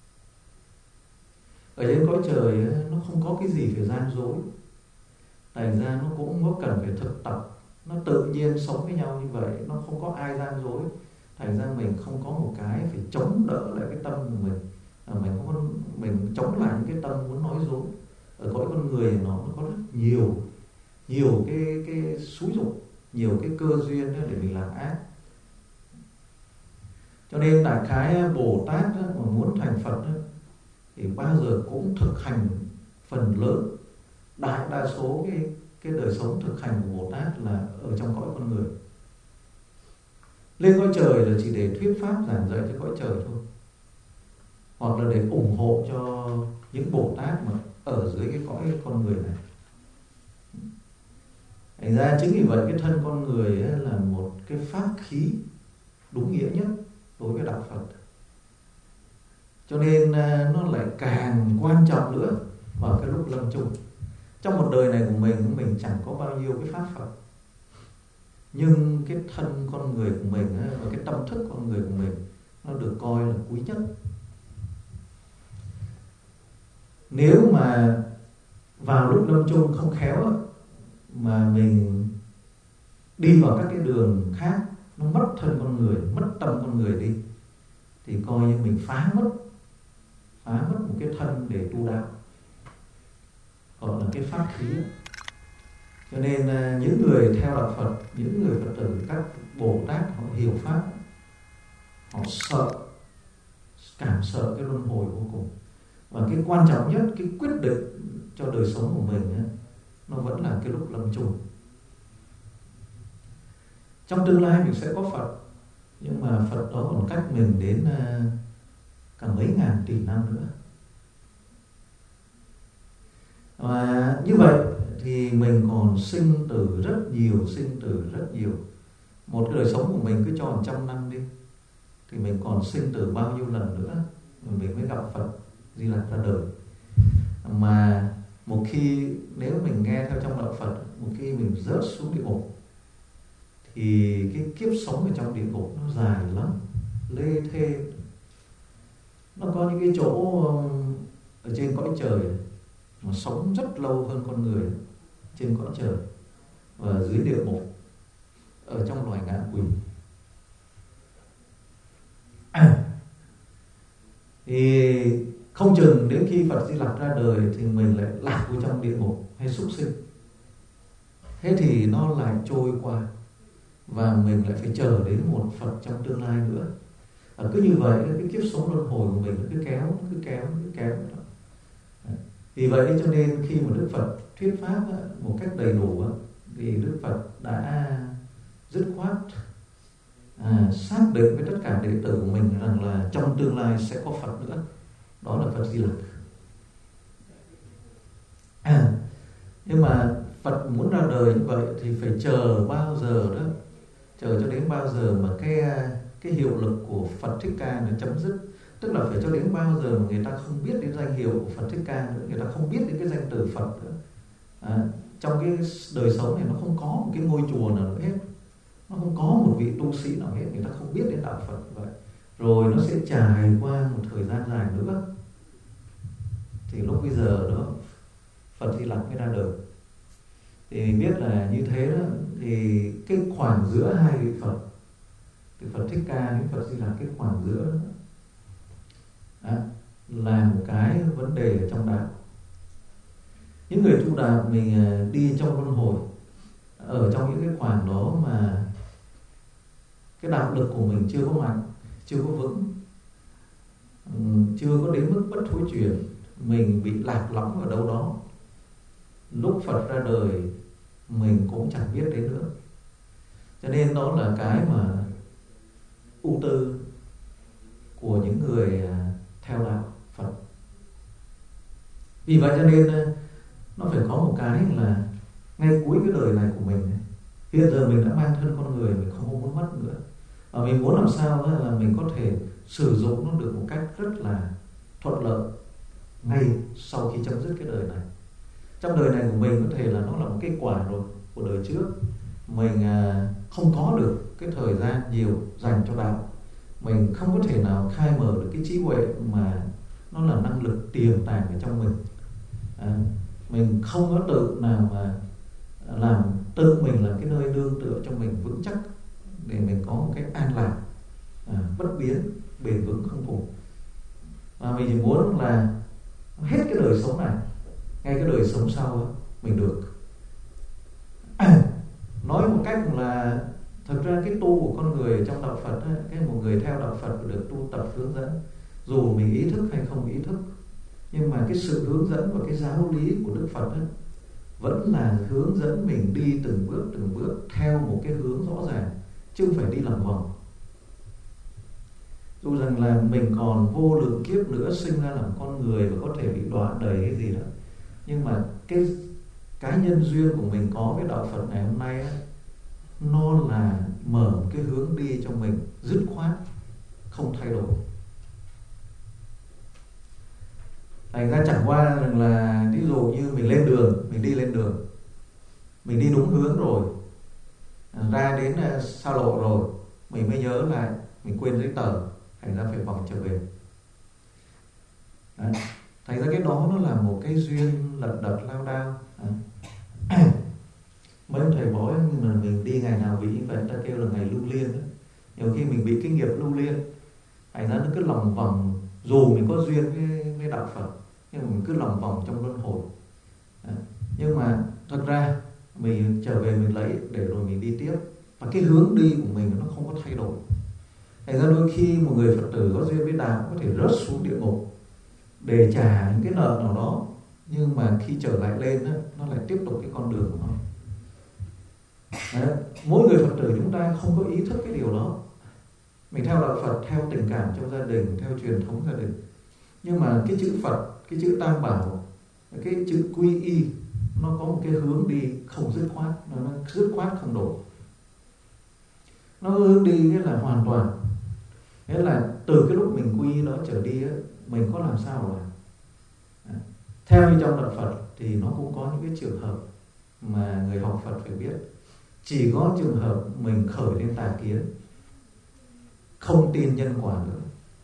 Ở trên cõi trời nó không có cái gì phải gian dối. Thành ra nó cũng có cần phải thực tập. Nó tự nhiên sống với nhau như vậy, nó không có ai gian dối. Thành ra mình không có một cái phải chống đỡ lại cái tâm của mình. Mình không có, mình chống lại những cái tâm muốn nói dối. Ở cõi con người nó, nó có rất nhiều nhiều cái cái xúi dục, nhiều cái cơ duyên để mình làm ác. Cho nên đại khái Bồ Tát mà muốn thành Phật thì bao giờ cũng thực hành phần lớn, đại đa số cái cái đời sống thực hành của Bồ Tát là ở trong cõi con người. Lên cõi trời là chỉ để thuyết pháp giảng dạy cho cõi trời thôi, hoặc là để ủng hộ cho những Bồ Tát mà ở dưới cái cõi con người này. Thành ra chính vì vậy cái thân con người là một cái pháp khí đúng nghĩa nhất đối với đạo Phật. Cho nên nó lại càng quan trọng nữa vào cái lúc lâm chung. Trong một đời này của mình, mình chẳng có bao nhiêu cái pháp Phật, nhưng cái thân con người của mình và cái tâm thức con người của mình nó được coi là quý nhất. Nếu mà vào lúc lâm chung không khéo mà mình đi vào các cái đường khác, nó mất thân con người, mất tâm con người đi, thì coi như mình phá mất phá mất một cái thân để tu đạo, gọi là cái pháp khí. Cho nên những người theo đạo Phật, những người Phật tử, các Bồ Tát họ hiểu pháp, họ sợ, cảm sợ cái luân hồi vô cùng. Và cái quan trọng nhất, cái quyết định cho đời sống của mình ấy, nó vẫn là cái lúc lâm chung. Trong tương lai mình sẽ có Phật, nhưng mà Phật đó còn cách mình đến cả mấy ngàn tỷ năm nữa. Và như vậy thì mình còn sinh tử rất nhiều, sinh tử rất nhiều. Một cái đời sống của mình cứ cho một trăm năm đi, thì mình còn sinh tử bao nhiêu lần nữa mình mới gặp Phật Di Lặc ra đời. Mà một khi nếu mình nghe theo trong đạo Phật, một khi mình rớt xuống địa ngục thì cái kiếp sống ở trong địa ngục nó dài lắm, lê thê. Nó có những cái chỗ ở trên cõi trời mà sống rất lâu hơn con người trên cõi trời, và dưới địa ngục ở trong loài ngạ quỷ. À, thì không chừng đến khi Phật Di Lặc ra đời thì mình lại lạc vào trong địa ngục hay súc sinh. Thế thì nó lại trôi qua, và mình lại phải chờ đến một Phật trong tương lai nữa. À, cứ như vậy cái kiếp sống luân hồi của mình nó cứ kéo, nó cứ kéo, nó cứ kéo đó. Vì vậy cho nên khi mà Đức Phật thuyết pháp một cách đầy đủ thì Đức Phật đã dứt khoát à, xác định với tất cả đệ tử của mình rằng là trong tương lai sẽ có Phật nữa, đó là Phật Di Lặc. À, nhưng mà Phật muốn ra đời như vậy thì phải chờ bao giờ đó, chờ cho đến bao giờ mà cái cái hiệu lực của Phật Thích Ca nó chấm dứt. Tức là phải cho đến bao giờ mà người ta không biết đến danh hiệu của Phật Thích Ca nữa, người ta không biết đến cái danh từ Phật nữa. À, trong cái đời sống này nó không có một cái ngôi chùa nào nữa hết, nó không có một vị tu sĩ nào hết, người ta không biết đến đạo Phật vậy. Rồi nó sẽ trải qua một thời gian dài nữa, thì lúc bây giờ đó Phật Di Lặc mới ra đời. Thì mình biết là như thế đó, thì cái khoảng giữa hai vị Phật, từ Phật Thích Ca đến Phật Di Lặc, cái khoảng giữa đó à, là một cái vấn đề ở trong đạo. Những người tu đạo mình đi trong luân hồi, ở trong những cái khoảng đó mà cái đạo lực của mình chưa có mạnh, chưa có vững, chưa có đến mức bất thối chuyển, mình bị lạc lõng ở đâu đó. Lúc Phật ra đời mình cũng chẳng biết đến nữa. Cho nên đó là cái mà ưu tư của những người theo đạo Phật. Vì vậy cho nên nó phải có một cái là ngay cuối cái đời này của mình, hiện giờ mình đã mang thân con người, mình không muốn mất nữa, và mình muốn làm sao là mình có thể sử dụng nó được một cách rất là thuận lợi ngay sau khi chấm dứt cái đời này. Trong đời này của mình có thể là nó là một cái quả rồi của đời trước, mình không có được cái thời gian nhiều dành cho đạo, mình không có thể nào khai mở được cái trí huệ mà nó là năng lực tiềm tàng ở trong mình. À, mình không có tự nào mà làm tự mình là cái nơi nương tựa cho mình vững chắc để mình có một cái an lạc, à, bất biến, bền vững không cùng. Và mình chỉ muốn là hết cái đời sống này, ngay cái đời sống sau đó, mình được à, nói một cách là thật ra cái tu của con người trong đạo Phật, cái một người theo đạo Phật được tu tập hướng dẫn, dù mình ý thức hay không ý thức, nhưng mà cái sự hướng dẫn và cái giáo lý của Đức Phật ấy, vẫn là hướng dẫn mình đi từng bước từng bước theo một cái hướng rõ ràng, chứ không phải đi lòng vòng. Dù rằng là mình còn vô lượng kiếp nữa sinh ra làm con người và có thể bị đọa đầy hay gì đó, nhưng mà cái cái nhân duyên của mình có với đạo Phật ngày hôm nay ấy, nó là mở một cái hướng đi cho mình dứt khoát, không thay đổi. Thành ra chẳng qua rằng là ví dụ như mình lên đường, mình đi lên đường, mình đi đúng hướng rồi, ra đến xa lộ rồi, mình mới nhớ lại mình quên giấy tờ, thành ra phải vòng trở về. Đấy. Thành ra cái đó nó là một cái duyên lật đật lao đao. Đấy. Mấy ông thầy bói nhưng mà mình đi ngày nào bị như vậy, ta kêu là ngày lưu liên đó. Nhiều khi mình bị cái nghiệp lưu liên, thành ra nó cứ lòng vòng, dù mình có duyên với, với đạo Phật, nhưng mà mình cứ lòng vòng trong luân hồi. Đấy. Nhưng mà thật ra mình trở về mình lấy để rồi mình đi tiếp, và cái hướng đi của mình nó không có thay đổi. Thành ra đôi khi một người Phật tử có duyên với đạo có thể rớt xuống địa ngục để trả những cái nợ nào đó, nhưng mà khi trở lại lên đó, nó lại tiếp tục cái con đường của nó. Đấy. Mỗi người Phật tử chúng ta không có ý thức cái điều đó. Mình theo đạo Phật theo tình cảm trong gia đình, theo truyền thống gia đình, nhưng mà cái chữ Phật, cái chữ Tam Bảo, cái chữ quy y, nó có một cái hướng đi không dứt khoát, nó dứt khoát không đổi. Nó hướng đi nghĩa là hoàn toàn, nghĩa là từ cái lúc mình quy y đó trở đi ấy, mình có làm sao là theo như trong đạo Phật thì nó cũng có những cái trường hợp mà người học Phật phải biết. Chỉ có trường hợp mình khởi lên tà kiến, không tin nhân quả nữa,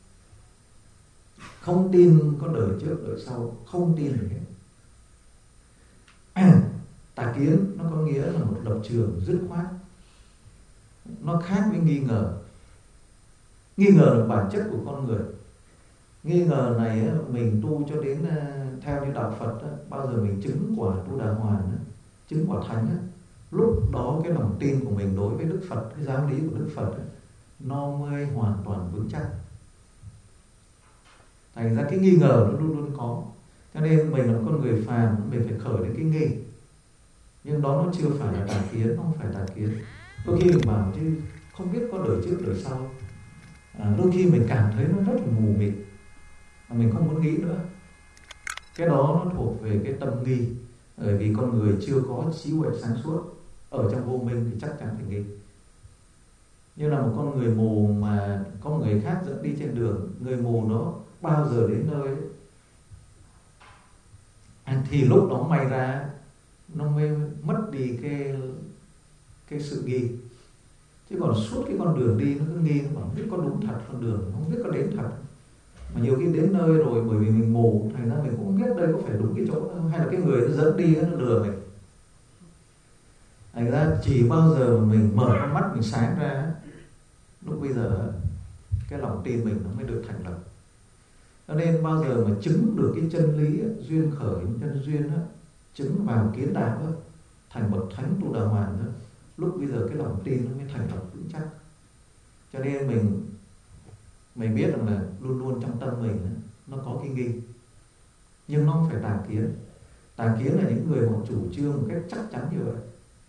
không tin có đời trước đời sau, không tin gì hết. À, tà kiến nó có nghĩa là một lập trường dứt khoát, nó khác với nghi ngờ. Nghi ngờ là bản chất của con người. Nghi ngờ này mình tu cho đến theo như đạo Phật, bao giờ mình chứng quả Tu Đà Hoàn, chứng quả thánh, lúc đó cái lòng tin của mình đối với Đức Phật, cái giáo lý của Đức Phật nó mới hoàn toàn vững chắc. Thành ra cái nghi ngờ nó luôn luôn có. Cho nên mình là con người phàm, mình phải khởi đến cái nghi. Nhưng đó nó chưa phải là tà kiến, nó không phải tà kiến. Đôi khi mình bảo chứ không biết có đời trước đời sau. À, đôi khi mình cảm thấy nó rất là mù mịt, mà mình không muốn nghĩ nữa. Cái đó nó thuộc về cái tâm nghi. Bởi vì con người chưa có trí huệ sáng suốt, ở trong vô minh thì chắc chắn phải nghi. Như là một con người mù mà có một người khác dẫn đi trên đường, người mù nó bao giờ đến nơi ấy, thì lúc đó may ra nó mới mất đi cái cái sự nghi. Chứ còn suốt cái con đường đi nó cứ nghi, nó không biết có đúng thật con đường, không biết có đến thật. Mà nhiều khi đến nơi rồi bởi vì mình mù, thành ra mình cũng không biết đây có phải đúng cái chỗ hay là cái người nó dẫn đi nó lừa mình. Thành ra chỉ bao giờ mà mình mở con mắt mình sáng ra, lúc bây giờ cái lòng tin mình nó mới được thành lập. Cho nên bao giờ mà chứng được cái chân lý duyên khởi nhân duyên đó, chứng vào kiến đạo đó, thành bậc thánh Tu Đà Hoàn đó, lúc bây giờ cái lòng tin nó mới thành lập vững chắc. Cho nên mình mình biết rằng là luôn luôn trong tâm mình đó, nó có cái nghi, nhưng nó không phải tà kiến. Tà kiến là những người họ chủ trương một cách chắc chắn như vậy,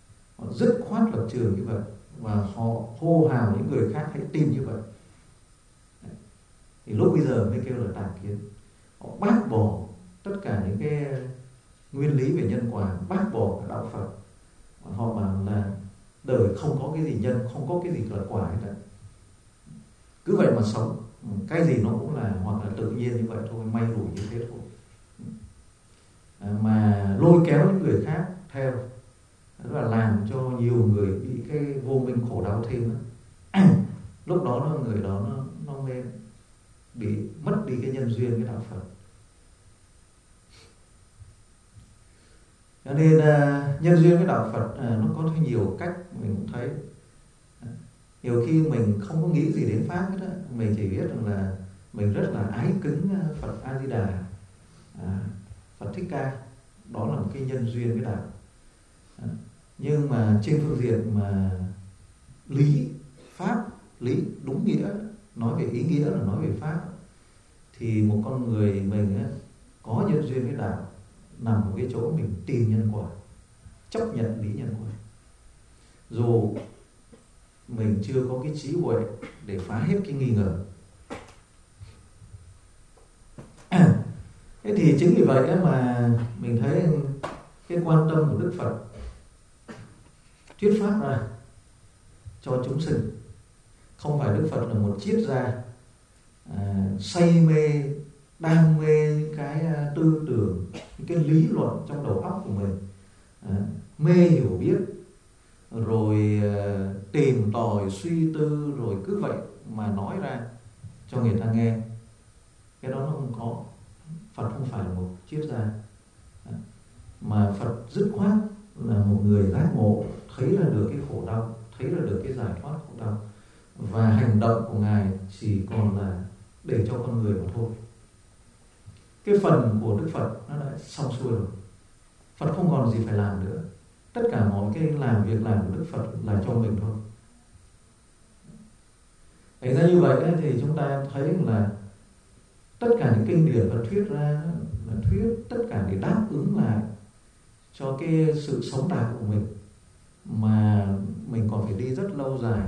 họ dứt khoát lập trường như vậy, và họ hô hào những người khác hãy tin như vậy. Thì lúc bây giờ mới kêu là tà kiến. Họ bác bỏ tất cả những cái nguyên lý về nhân quả, bác bỏ cả đạo Phật. Họ bảo là đời không có cái gì nhân, không có cái gì là quả hết đấy. Cứ vậy mà sống, cái gì nó cũng là hoặc là tự nhiên như vậy thôi, may rủi như thế thôi. À, mà lôi kéo những người khác theo, tức là làm cho nhiều người bị cái vô minh khổ đau thêm. Lúc đó nó, người đó nó, nó mới bị mất đi cái nhân duyên với đạo Phật. Cho nên uh, nhân duyên với đạo Phật uh, nó có nhiều cách mình cũng thấy. Nhiều khi mình không có nghĩ gì đến Pháp hết á, mình chỉ biết rằng là mình rất là ái kính Phật A Di Đà, à, Phật Thích Ca, đó là một cái nhân duyên với đạo. À, nhưng mà trên phương diện mà lý pháp, lý đúng nghĩa, nói về ý nghĩa là nói về pháp, thì một con người mình á, có nhân duyên với đạo nằm ở cái chỗ mình tin nhân quả, chấp nhận lý nhân quả, dù mình chưa có cái trí huệ để phá hết cái nghi ngờ. Thế thì chính vì vậy mà mình thấy cái quan tâm của Đức Phật thuyết pháp ra cho chúng sinh, không phải Đức Phật là một triết gia à, say mê, đam mê những cái tư tưởng, những cái lý luận trong đầu óc của mình, à, mê hiểu biết, rồi uh, tìm tòi suy tư, rồi cứ vậy mà nói ra cho người ta nghe. Cái đó nó không có. Phật không phải là một triết gia, mà Phật dứt khoát là một người giác ngộ, thấy ra được cái khổ đau, thấy ra được cái giải thoát khổ đau, và hành động của Ngài chỉ còn là để cho con người mà thôi. Cái phần của Đức Phật nó đã xong xuôi rồi. Phật không còn gì phải làm nữa. Tất cả mọi cái làm việc làm của Đức Phật là cho mình thôi. Thành ra như vậy ấy, thì chúng ta thấy là tất cả những kinh điển Phật thuyết ra là thuyết tất cả để đáp ứng lại cho cái sự sống đạo của mình, mà mình còn phải đi rất lâu dài.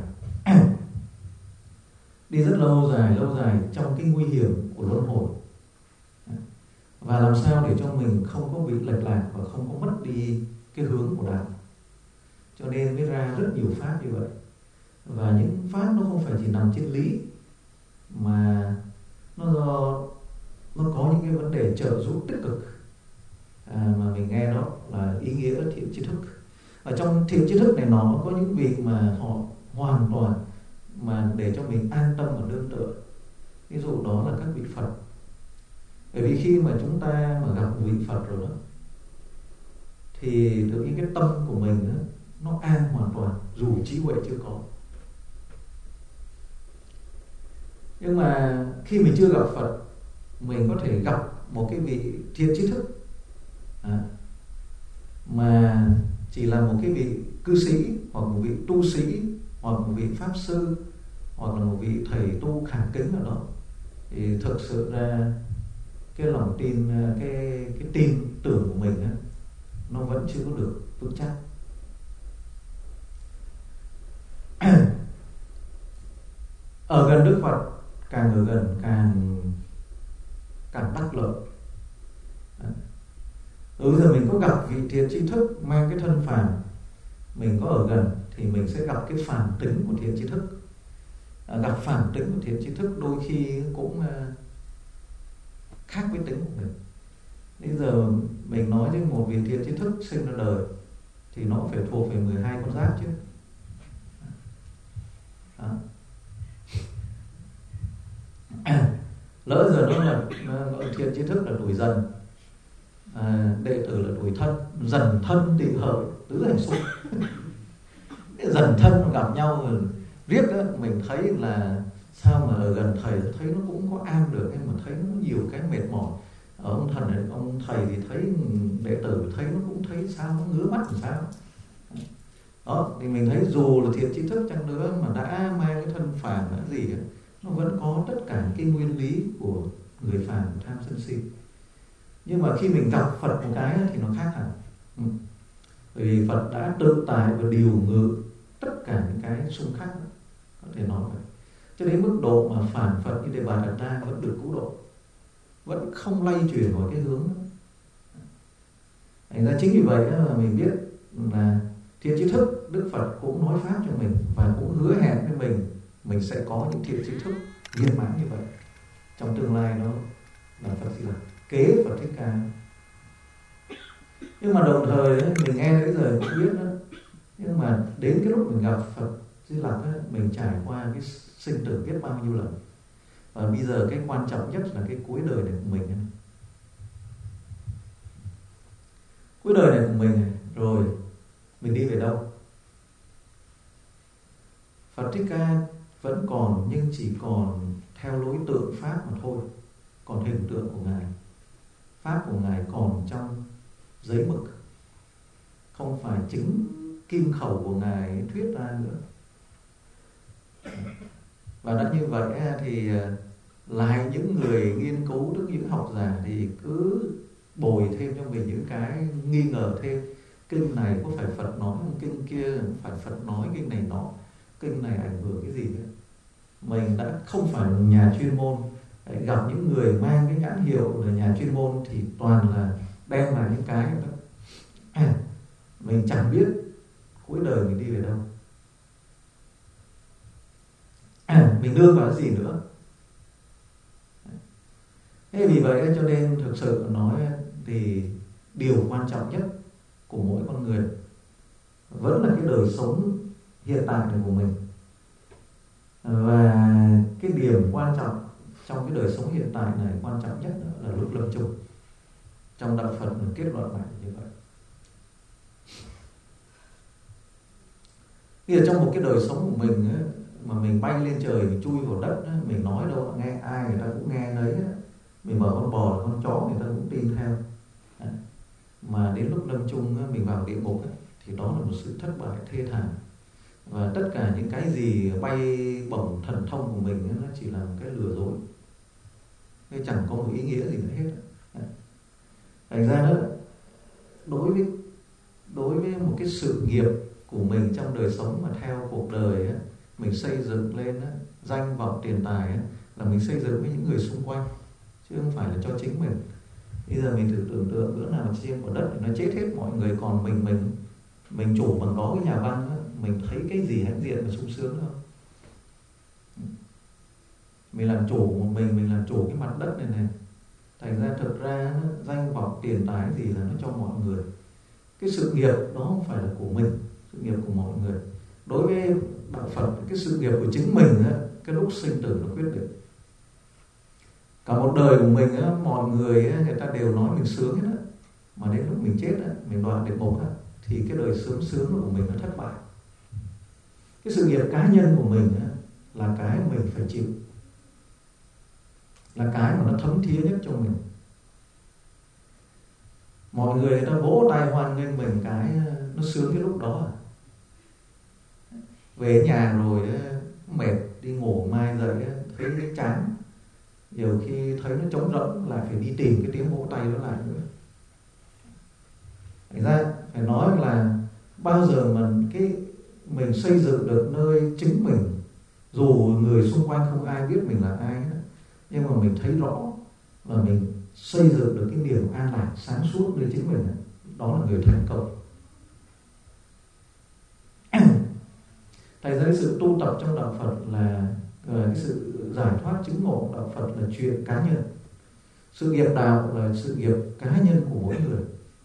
Đi rất lâu dài, lâu dài trong cái nguy hiểm của luân hồi. Và làm sao để cho mình không có bị lệch lạc và không có mất đi cái hướng của đạo. Cho nên mới ra rất nhiều pháp như vậy. Và những pháp nó không phải chỉ nằm trên lý, mà nó nó có những cái vấn đề trợ giúp tích cực, à, mà mình nghe đó là ý nghĩa thiện tri thức. Ở trong thiện tri thức này nó có những vị mà họ hoàn toàn mà để cho mình an tâm và nương tựa. Ví dụ đó là các vị Phật. Bởi vì khi mà chúng ta mà gặp vị Phật rồi đó, thì tự nhiên cái tâm của mình đó, nó an hoàn toàn, dù trí huệ chưa có. Nhưng mà khi mình chưa gặp Phật, mình có thể gặp một cái vị thiện tri thức, à, mà chỉ là một cái vị cư sĩ, hoặc một vị tu sĩ, hoặc một vị pháp sư, hoặc là một vị thầy tu khả kính ở đó, thì thực sự ra cái lòng tin, cái cái tin tưởng của mình á, nó vẫn chưa có được vững chắc. Ở gần Đức Phật, càng ở gần càng càng đắc lợi. Bây giờ mình có gặp vị thiện tri thức mang cái thân phàm, mình có ở gần thì mình sẽ gặp cái phàm tính của thiện tri thức. À, gặp phàm tính của thiện tri thức đôi khi cũng uh, khác với tính của mình. Bây giờ mình nói với một vị thiện tri thức sinh ra đời thì nó phải thuộc về mười hai con giáp chứ. Đó. À, lỡ giờ nó là nó, thiện tri thức là tuổi Dần, à, đệ tử là tuổi Thân, Dần Thân Tỵ Hợi tứ hành xung. Dần Thân gặp nhau rồi riết đó, mình thấy là sao mà ở gần thầy thấy nó cũng có an được, nhưng mà thấy nó nhiều cái mệt mỏi. Ở ông thần này, ông thầy thì thấy đệ tử thấy nó cũng thấy sao, nó ngứa mắt làm sao. Đó, thì mình thấy dù là thiện tri thức chăng nữa mà đã mang cái thân phàm là gì ấy, nó vẫn có tất cả cái nguyên lý của người phàm tham sân si. Nhưng mà khi mình gặp Phật một cái thì nó khác hẳn. Bởi vì Phật đã tự tại và điều ngự tất cả những cái xung khắc đó, có thể nói vậy. Cho đến mức độ mà phản Phật như Đề Bà Đạt Đa vẫn được cứu độ, vẫn không lay chuyển vào cái hướng đó. Thành ra chính vì vậy mà mình biết là thiện tri thức, Đức Phật cũng nói pháp cho mình và cũng hứa hẹn với mình mình sẽ có những thiện tri thức viên mãn như vậy trong tương lai. Đó là Phật Di Lặc, kế Phật Thích Ca. Nhưng mà đồng thời ấy, mình nghe đến giờ cũng biết đó, nhưng mà đến cái lúc mình gặp Phật Di Lặc ấy, mình trải qua cái sinh tử biết bao nhiêu lần, và bây giờ cái quan trọng nhất là cái cuối đời này của mình ấy. Cuối đời này của mình này, rồi mình đi về đâu? Phật Thích Ca vẫn còn, nhưng chỉ còn theo lối tượng pháp mà thôi. Còn hình tượng của Ngài, pháp của Ngài còn trong giấy mực, không phải chính kim khẩu của Ngài thuyết ra nữa. Và đã như vậy thì lại những người nghiên cứu, tức những học giả thì cứ bồi thêm cho mình những cái nghi ngờ thêm. Kinh này có phải Phật nói không? Kinh kia phải Phật nói, kinh này nó, kinh này ảnh hưởng cái gì nữa. Mình đã không phải là nhà chuyên môn, gặp những người mang cái nhãn hiệu là nhà chuyên môn thì toàn là đem lại những cái đó. À, mình chẳng biết cuối đời mình đi về đâu, à, mình nương vào cái gì nữa. Thế vì vậy cho nên thực sự nói thì điều quan trọng nhất của mỗi con người vẫn là cái đời sống hiện tại này của mình. Và cái điểm quan trọng trong cái đời sống hiện tại này, quan trọng nhất là lúc lâm chung. Trong đạo Phật mình kết luận lại như vậy. Thì ở trong một cái đời sống của mình ấy, mà mình bay lên trời, mình chui vào đất ấy, mình nói đâu nghe ai người ta cũng nghe đấy, mình mở con bò con chó người ta cũng tin theo. Đấy. Mà đến lúc lâm chung ấy, mình vào địa ngục ấy, thì đó là một sự thất bại thê thảm. Và tất cả những cái gì bay bổng thần thông của mình ấy, nó chỉ là một cái lừa dối, nó chẳng có một ý nghĩa gì nữa hết. Đấy. Thành ra đó, đối với đối với một cái sự nghiệp của mình trong đời sống mà theo cuộc đời ấy, mình xây dựng lên ấy, danh vọng tiền tài ấy, là mình xây dựng với những người xung quanh chứ không phải là cho chính mình. Bây giờ mình thử tưởng tượng bữa nào trên quả đất thì nó chết hết mọi người, còn mình mình mình chủ bằng có cái nhà văn ấy, mình thấy cái gì hãnh diện và sung sướng không? Mình làm chủ một mình, mình làm chủ cái mặt đất này này. Thành ra thực ra danh vọng tiền tài gì là nó cho mọi người. Cái sự nghiệp đó không phải là của mình, sự nghiệp của mọi người. Đối với đạo Phật, cái sự nghiệp của chính mình á, cái lúc sinh tử nó quyết định. Cả một đời của mình á, mọi người á, người ta đều nói mình sướng hết á, mà đến lúc mình chết á, mình đoạn địa ngục á, thì cái đời sướng sướng của mình nó thất bại. Cái sự nghiệp cá nhân của mình á, là cái mình phải chịu, là cái mà nó thấm thía nhất cho mình. Mọi người người ta vỗ tay hoan nghênh mình cái nó sướng cái lúc đó à. Về nhà rồi mệt đi ngủ, mai dậy thấy cái chán, nhiều khi thấy nó trống rỗng lại phải đi tìm cái tiếng vỗ tay đó lại nữa. Thành ra phải nói là bao giờ mà cái mình xây dựng được nơi chính mình, dù người xung quanh không ai biết mình là ai hết, nhưng mà mình thấy rõ và mình xây dựng được cái niềm an lạc sáng suốt nơi chính mình, đó là người thành công. Thành ra cái sự tu tập trong đạo Phật là cái sự giải thoát chứng ngộ đạo Phật là chuyện cá nhân. Sự nghiệp đạo là sự nghiệp cá nhân của mỗi người.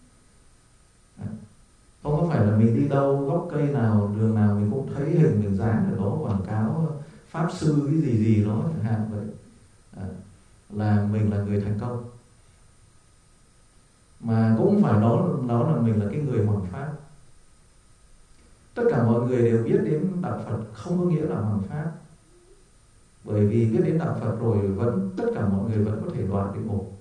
Không có phải là mình đi đâu góc cây nào đường nào mình cũng thấy hình mình dán ở đó quảng cáo pháp sư cái gì gì đó chẳng hạn vậy, à, là mình là người thành công. Mà cũng phải đó đó là mình là cái người hoằng pháp. Tất cả mọi người đều biết đến đạo Phật không có nghĩa là hoằng pháp. Bởi vì biết đến đạo Phật rồi vẫn tất cả mọi người vẫn có thể đoạn địa ngục.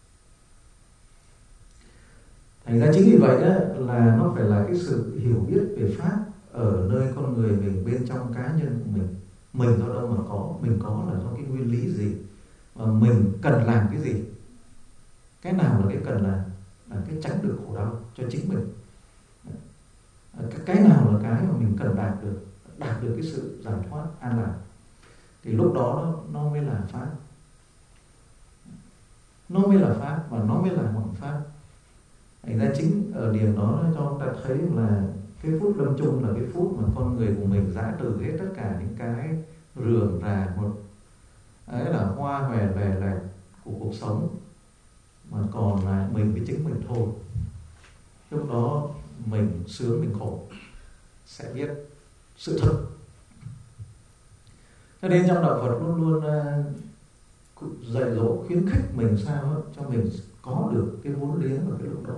Thành ra chính vì vậy đó, là nó phải là cái sự hiểu biết về pháp ở nơi con người mình, bên trong cá nhân của mình. Mình do đâu mà có, mình có là do cái nguyên lý gì, và mình cần làm cái gì. Cái nào là cái cần làm, là cái tránh được khổ đau cho chính mình. cái, cái nào là cái mà mình cần đạt được, đạt được cái sự giải thoát an lạc, thì lúc đó nó, nó mới là pháp, nó mới là pháp và nó mới là hoằng pháp. Thành ra chính ở điểm đó nó cho ta thấy là cái phút lâm chung là cái phút mà con người của mình giã từ hết tất cả những cái rườm rà một ấy là hoa hòe lè lẹt của cuộc sống, mà còn là mình với chính mình thôi. Lúc đó mình sướng mình khổ sẽ biết sự thực. Cho nên trong đạo Phật luôn luôn dạy dỗ khuyến khích mình sao đó, cho mình có được cái vốn liếng ở cái lúc đó.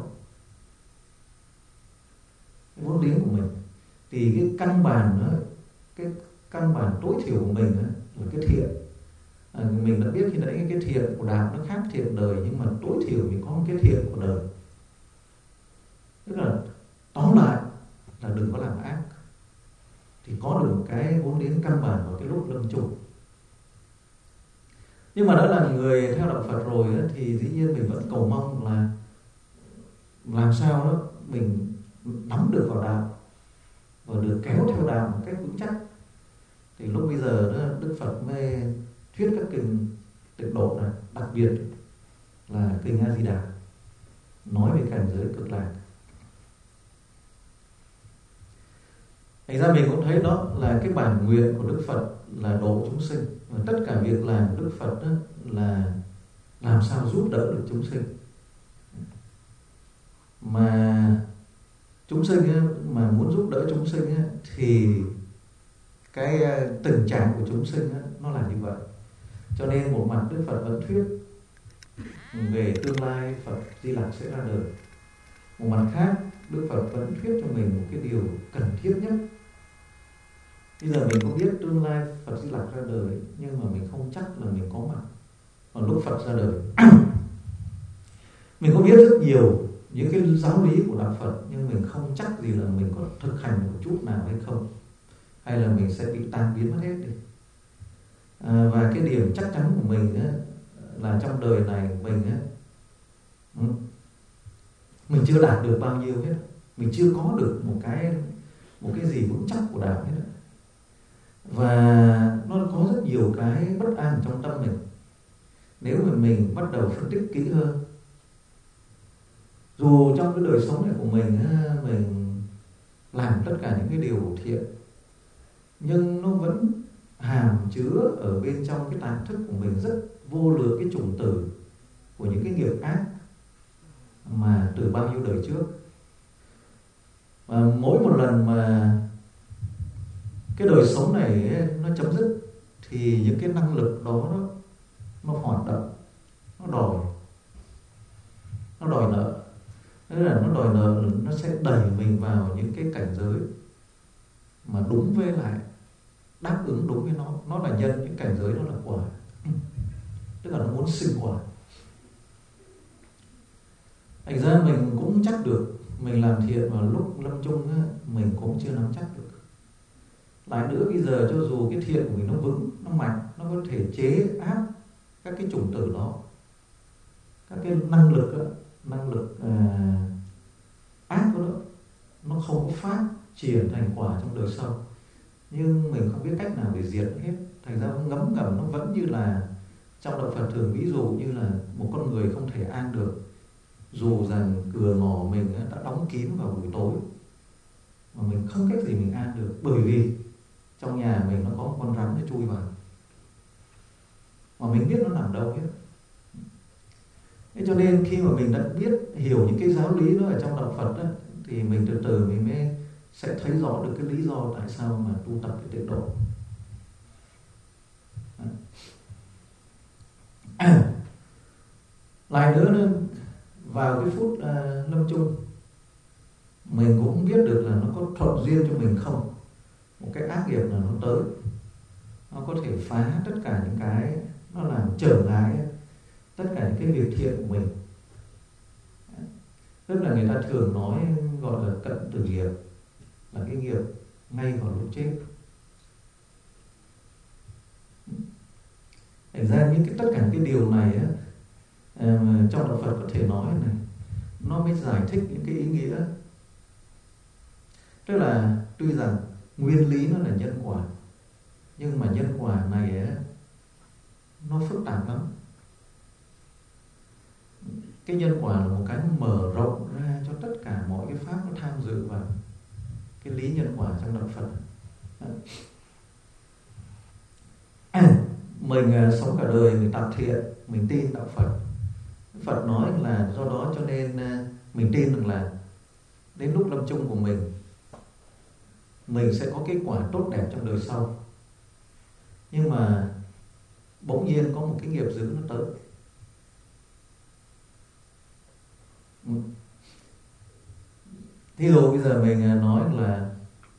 Cái vốn liếng của mình thì cái căn bản đó, cái căn bản tối thiểu của mình đó, là cái thiện. À, mình đã biết khi nãy cái thiện của đạo nó khác thiện đời, nhưng mà tối thiểu mình có một cái thiện của đời. Tức là tóm lại là đừng có làm ác, thì có được một cái vốn liếng căn bản vào cái lúc lâm chung. Nhưng mà đã là người theo đạo Phật rồi đó, thì dĩ nhiên mình vẫn cầu mong là làm sao đó mình nắm được vào đạo và được kéo theo đạo một cách vững chắc. Thì lúc bây giờ đó, Đức Phật mới thuyết các kinh tịnh độ này, đặc biệt là kinh A Di Đà nói về cảnh giới cực lạc. Thành ra mình cũng thấy đó là cái bản nguyện của Đức Phật là độ chúng sinh, và tất cả việc làm của Đức Phật đó là làm sao giúp đỡ được chúng sinh. Mà chúng sinh ấy, mà muốn giúp đỡ chúng sinh ấy, thì cái tình trạng của chúng sinh ấy, nó là như vậy. Cho nên một mặt Đức Phật vẫn thuyết về tương lai Phật Di Lặc sẽ ra đời, một mặt khác Đức Phật vẫn thuyết cho mình một cái điều cần thiết nhất. Bây giờ mình có biết tương lai Phật Di Lặc ra đời, nhưng mà mình không chắc là mình có mặt vào lúc Phật ra đời. Mình có biết rất nhiều những cái giáo lý của đạo Phật, nhưng mình không chắc gì là mình có thực hành một chút nào hay không, hay là mình sẽ bị tan biến mất hết đi. À, và cái điểm chắc chắn của mình á, là trong đời này mình á, mình chưa đạt được bao nhiêu hết, mình chưa có được một cái một cái gì vững chắc của đạo hết. Và nó có rất nhiều cái bất an trong tâm mình. Nếu mà mình bắt đầu phân tích kỹ hơn, dù trong cái đời sống này của mình mình làm tất cả những cái điều thiện, nhưng nó vẫn hàm chứa ở bên trong cái tạng thức của mình rất vô lượng cái chủng tử của những cái nghiệp ác mà từ bao nhiêu đời trước. Và mỗi một lần mà cái đời sống này nó chấm dứt, thì những cái năng lực đó nó, nó hoạt động, nó đòi nó đòi nợ. Thế là nó đòi nợ, nó sẽ đẩy mình vào những cái cảnh giới mà đúng với lại đáp ứng đúng với nó. Nó là nhân, những cảnh giới đó là quả. Tức là nó muốn sinh quả. Thành ra mình cũng chắc được mình làm thiện vào lúc lâm chung á, mình cũng chưa nắm chắc được. Lại nữa bây giờ cho dù cái thiện của mình nó vững, nó mạnh, nó có thể chế áp các cái chủng tử đó, các cái năng lực đó, năng lực à, ác của nó, nó không có phát triển thành quả trong đời sau, nhưng mình không biết cách nào để diệt hết. Thành ra nó ngấm ngầm, nó vẫn như là trong đạo Phật thường ví dụ như là một con người không thể an được, dù rằng cửa ngõ mình đã đóng kín vào buổi tối, mà mình không cách gì mình an được, bởi vì trong nhà mình nó có một con rắn nó chui vào, mà mình biết nó nằm đâu hết. Thế cho nên khi mà mình đã biết hiểu những cái giáo lý đó ở trong đạo Phật đó, thì mình từ từ mình mới sẽ thấy rõ được cái lý do tại sao mà tu tập cái tịnh độ. À, lại nữa, vào cái phút uh, lâm chung, mình cũng biết được là nó có thuận duyên cho mình không. Một cái ác nghiệp là nó tới, nó có thể phá tất cả những cái, nó làm trở ngại tất cả những cái việc thiện của mình. Tức là người ta thường nói gọi là cận tử nghiệp, là cái nghiệp ngay vào lúc chết. Thành ra những cái tất cả cái điều này á, trong đạo Phật có thể nói này, nó mới giải thích những cái ý nghĩa. Tức là tuy rằng nguyên lý nó là nhân quả, nhưng mà nhân quả này ấy, nó phức tạp lắm. Cái nhân quả là một cái mở rộng ra cho tất cả mọi cái pháp nó tham dự vào cái lý nhân quả trong đạo Phật. Mình sống cả đời mình tập thiện, mình tin đạo Phật. Phật nói là do đó cho nên mình tin rằng là đến lúc lâm chung của mình, mình sẽ có kết quả tốt đẹp trong đời sau. Nhưng mà bỗng nhiên có một cái nghiệp dữ nó tới. Thí dụ bây giờ mình nói là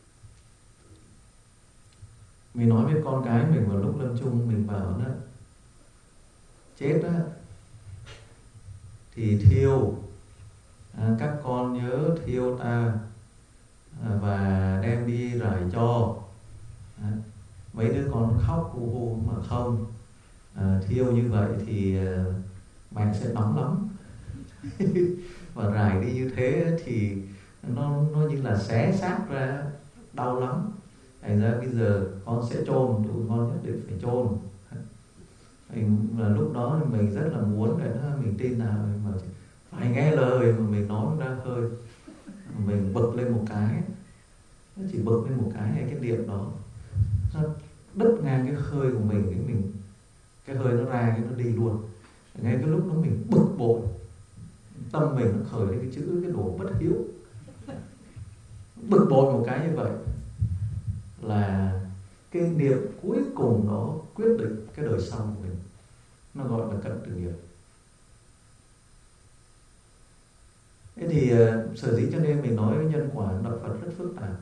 mình nói với con cái mình vào lúc lâm chung, mình bảo nó chết á thì thiêu, à, các con nhớ thiêu ta, à, và đem đi rải cho. À, mấy đứa con khóc hu hu mà không, à, thiêu như vậy thì à, mẹ sẽ nóng lắm. Và rải đi như thế thì nó, nó như là xé xác ra, đau lắm. Thành ra bây giờ con sẽ chôn, tụi con nhất định phải chôn. Và lúc đó mình rất là muốn để nó, mình tin nào mà phải nghe lời mà mình nói ra hơi, mình bực lên một cái, nó chỉ bực lên một cái hay cái điểm đó nó đứt ngang cái hơi của mình, cái mình cái hơi nó ra cái nó đi luôn. Ngay cái lúc đó mình bực bội, tâm mình nó khởi lên cái chữ cái đồ bất hiếu, bực bội một cái như vậy là cái niệm cuối cùng nó quyết định cái đời sau của mình, nó gọi là cận tử nghiệp. Thế thì uh, sở dĩ cho nên mình nói nhân quả đạo Phật rất phức tạp.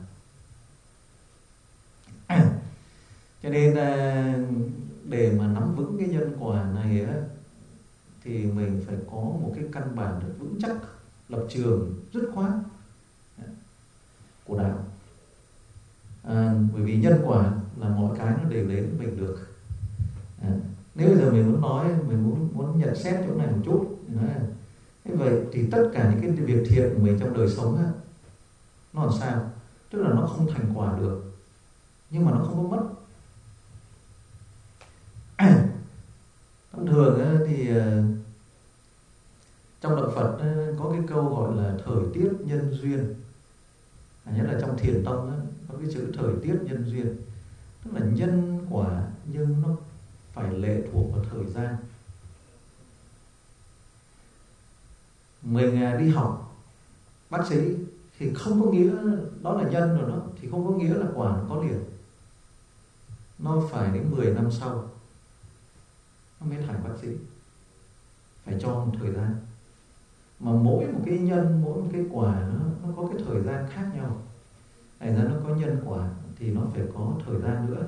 Cho nên uh, để mà nắm vững cái nhân quả này á, thì mình phải có một cái căn bản rất vững chắc, lập trường dứt khoát của đạo. À, bởi vì nhân quả là mọi cái nó đều đến mình được. À, nếu bây giờ mình muốn nói, mình muốn muốn nhận xét chỗ này một chút, thế vậy thì tất cả những cái việc thiện của mình trong đời sống á, nó làm sao? Tức là nó không thành quả được, nhưng mà nó không có mất. Thông thường á, thì trong đạo Phật á, có cái câu gọi là thời tiết nhân duyên. À, nhất là trong Thiền Tông á, có cái chữ thời tiết nhân duyên, tức là nhân quả nhưng nó phải lệ thuộc vào thời gian. Mình đi học bác sĩ thì không có nghĩa đó là nhân rồi đó, thì không có nghĩa là quả nó có liền. Nó phải đến mười năm sau nó mới thành bác sĩ, phải cho một thời gian. Mà mỗi một cái nhân, mỗi một cái quả nó, nó có cái thời gian khác nhau. Thành ra nó có nhân quả thì nó phải có thời gian nữa.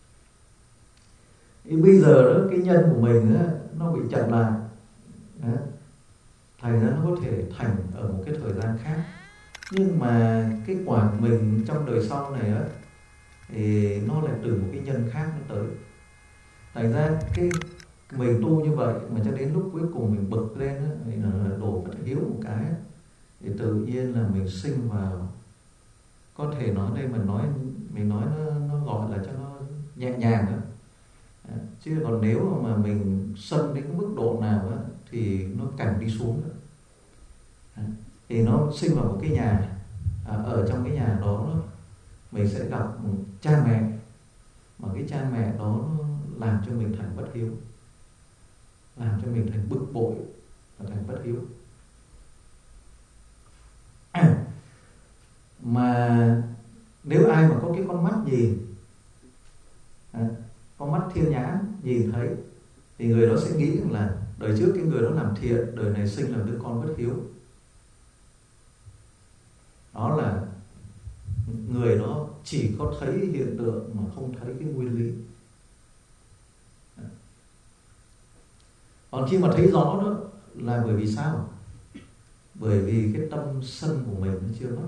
Thì bây giờ đó, cái nhân của mình đó, nó bị chậm lại đó. Thành ra nó có thể thành ở một cái thời gian khác. Nhưng mà cái quả của mình trong đời sau này á, thì nó lại từ một cái nhân khác nó tới. Thành ra cái mình tu như vậy mà cho đến lúc cuối cùng mình bực lên á, mình là đổ bất hiếu một cái, thì tự nhiên là mình sinh vào, có thể nói đây mình nói mình nói nó, nó gọi là cho nó nhẹ nhàng đó. À, chứ còn nếu mà mình sân đến cái mức độ nào á, thì nó càng đi xuống nữa. À, thì nó sinh vào một cái nhà, à, ở trong cái nhà đó mình sẽ gặp một cha mẹ, mà cái cha mẹ đó nó làm cho mình thành bất hiếu, làm cho mình thành bực bội và thành bất hiếu. À, mà nếu ai mà có cái con mắt nhìn, à, con mắt thiên nhãn nhìn thấy, thì người đó sẽ nghĩ rằng là đời trước cái người đó làm thiện, đời này sinh làm đứa con bất hiếu. Đó là người đó chỉ có thấy hiện tượng mà không thấy cái nguyên lý. Còn khi mà thấy rõ đó là bởi vì sao? Bởi vì cái tâm sân của mình nó chưa mất.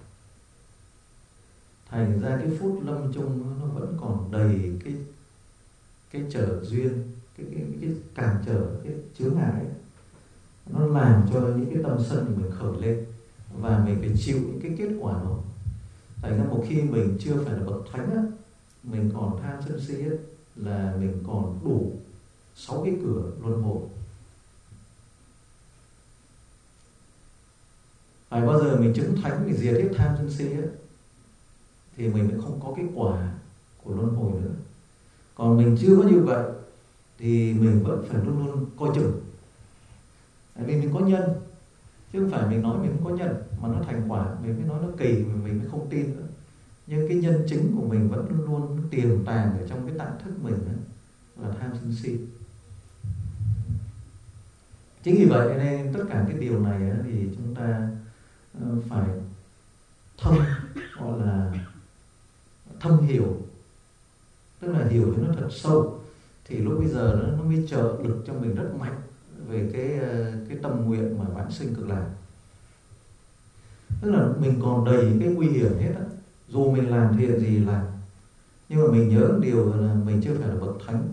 Thành ra cái phút lâm chung nó vẫn còn đầy cái cái trở duyên, cái cái cái cản trở, cái chướng ngại, nó làm cho những cái tâm sân của mình khởi lên, và mình phải chịu những cái kết quả đó. Thành ra một khi mình chưa phải là bậc thánh á, mình còn tham sân si á, là mình còn đủ sáu cái cửa luân hồi. Phải bao giờ mình chứng thánh, mình diệt hết tham sân si á, thì mình mới không có cái quả của luân hồi nữa. Còn mình chưa có như vậy thì mình vẫn phải luôn luôn coi chừng. Tại vì mình có nhân, chứ không phải mình nói mình không có nhân mà nó thành quả, mình mới nói nó kỳ, mình mới không tin nữa. Nhưng cái nhân chính của mình vẫn luôn luôn tiềm tàng ở trong cái tạng thức mình đó, là tham sân si. Chính vì vậy nên tất cả cái điều này thì chúng ta phải thâm, gọi là thâm hiểu, tức là hiểu cho nó thật sâu, thì lúc bây giờ nó, nó mới trợ lực cho mình rất mạnh về cái cái tâm nguyện mà vãng sinh cực lạc. Tức là mình còn đầy cái nguy hiểm hết á, dù mình làm thiện gì làm, nhưng mà mình nhớ điều là mình chưa phải là bậc thánh,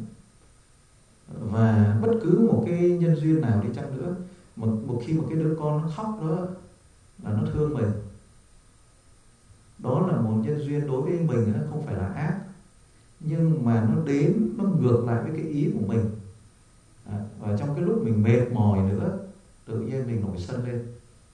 và bất cứ một cái nhân duyên nào đi chăng nữa, một, một khi một cái đứa con nó khóc đó là nó thương mình, đó là một nhân duyên đối với mình, nó không phải là ác, nhưng mà nó đến, nó ngược lại với cái ý của mình. À, và trong cái lúc mình mệt mỏi nữa, tự nhiên mình nổi sân lên.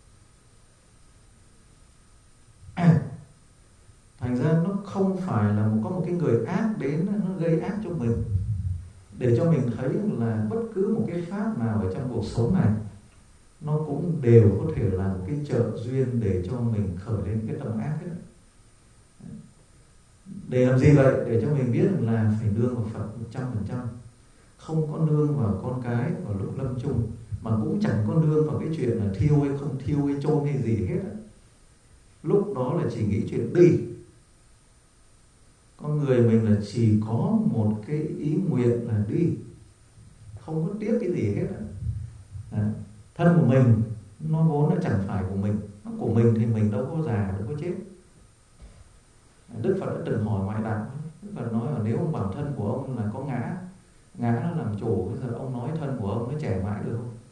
À, thành ra nó không phải là một, có một cái người ác đến nó gây ác cho mình, để cho mình thấy là bất cứ một cái pháp nào ở trong cuộc sống này nó cũng đều có thể là một cái trợ duyên để cho mình khởi lên cái tâm ác ấy. Để làm gì vậy? Để cho mình biết là phải nương vào Phật một trăm phần trăm, không có nương vào con cái vào lúc lâm chung, mà cũng chẳng có nương vào cái chuyện là thiêu hay không thiêu hay chôn hay gì hết. Lúc đó là chỉ nghĩ chuyện đi. Con người mình là chỉ có một cái ý nguyện là đi, không có tiếc cái gì hết. À, thân của mình nó vốn nó chẳng phải của mình, nó của mình thì mình đâu có già, đâu có chết. Đức Phật đã từng hỏi ngoại đạo, Đức Phật nói là nếu ông bảo thân của ông là có ngã, ngã nó làm chủ, bây giờ ông nói thân của ông nó trẻ mãi được không?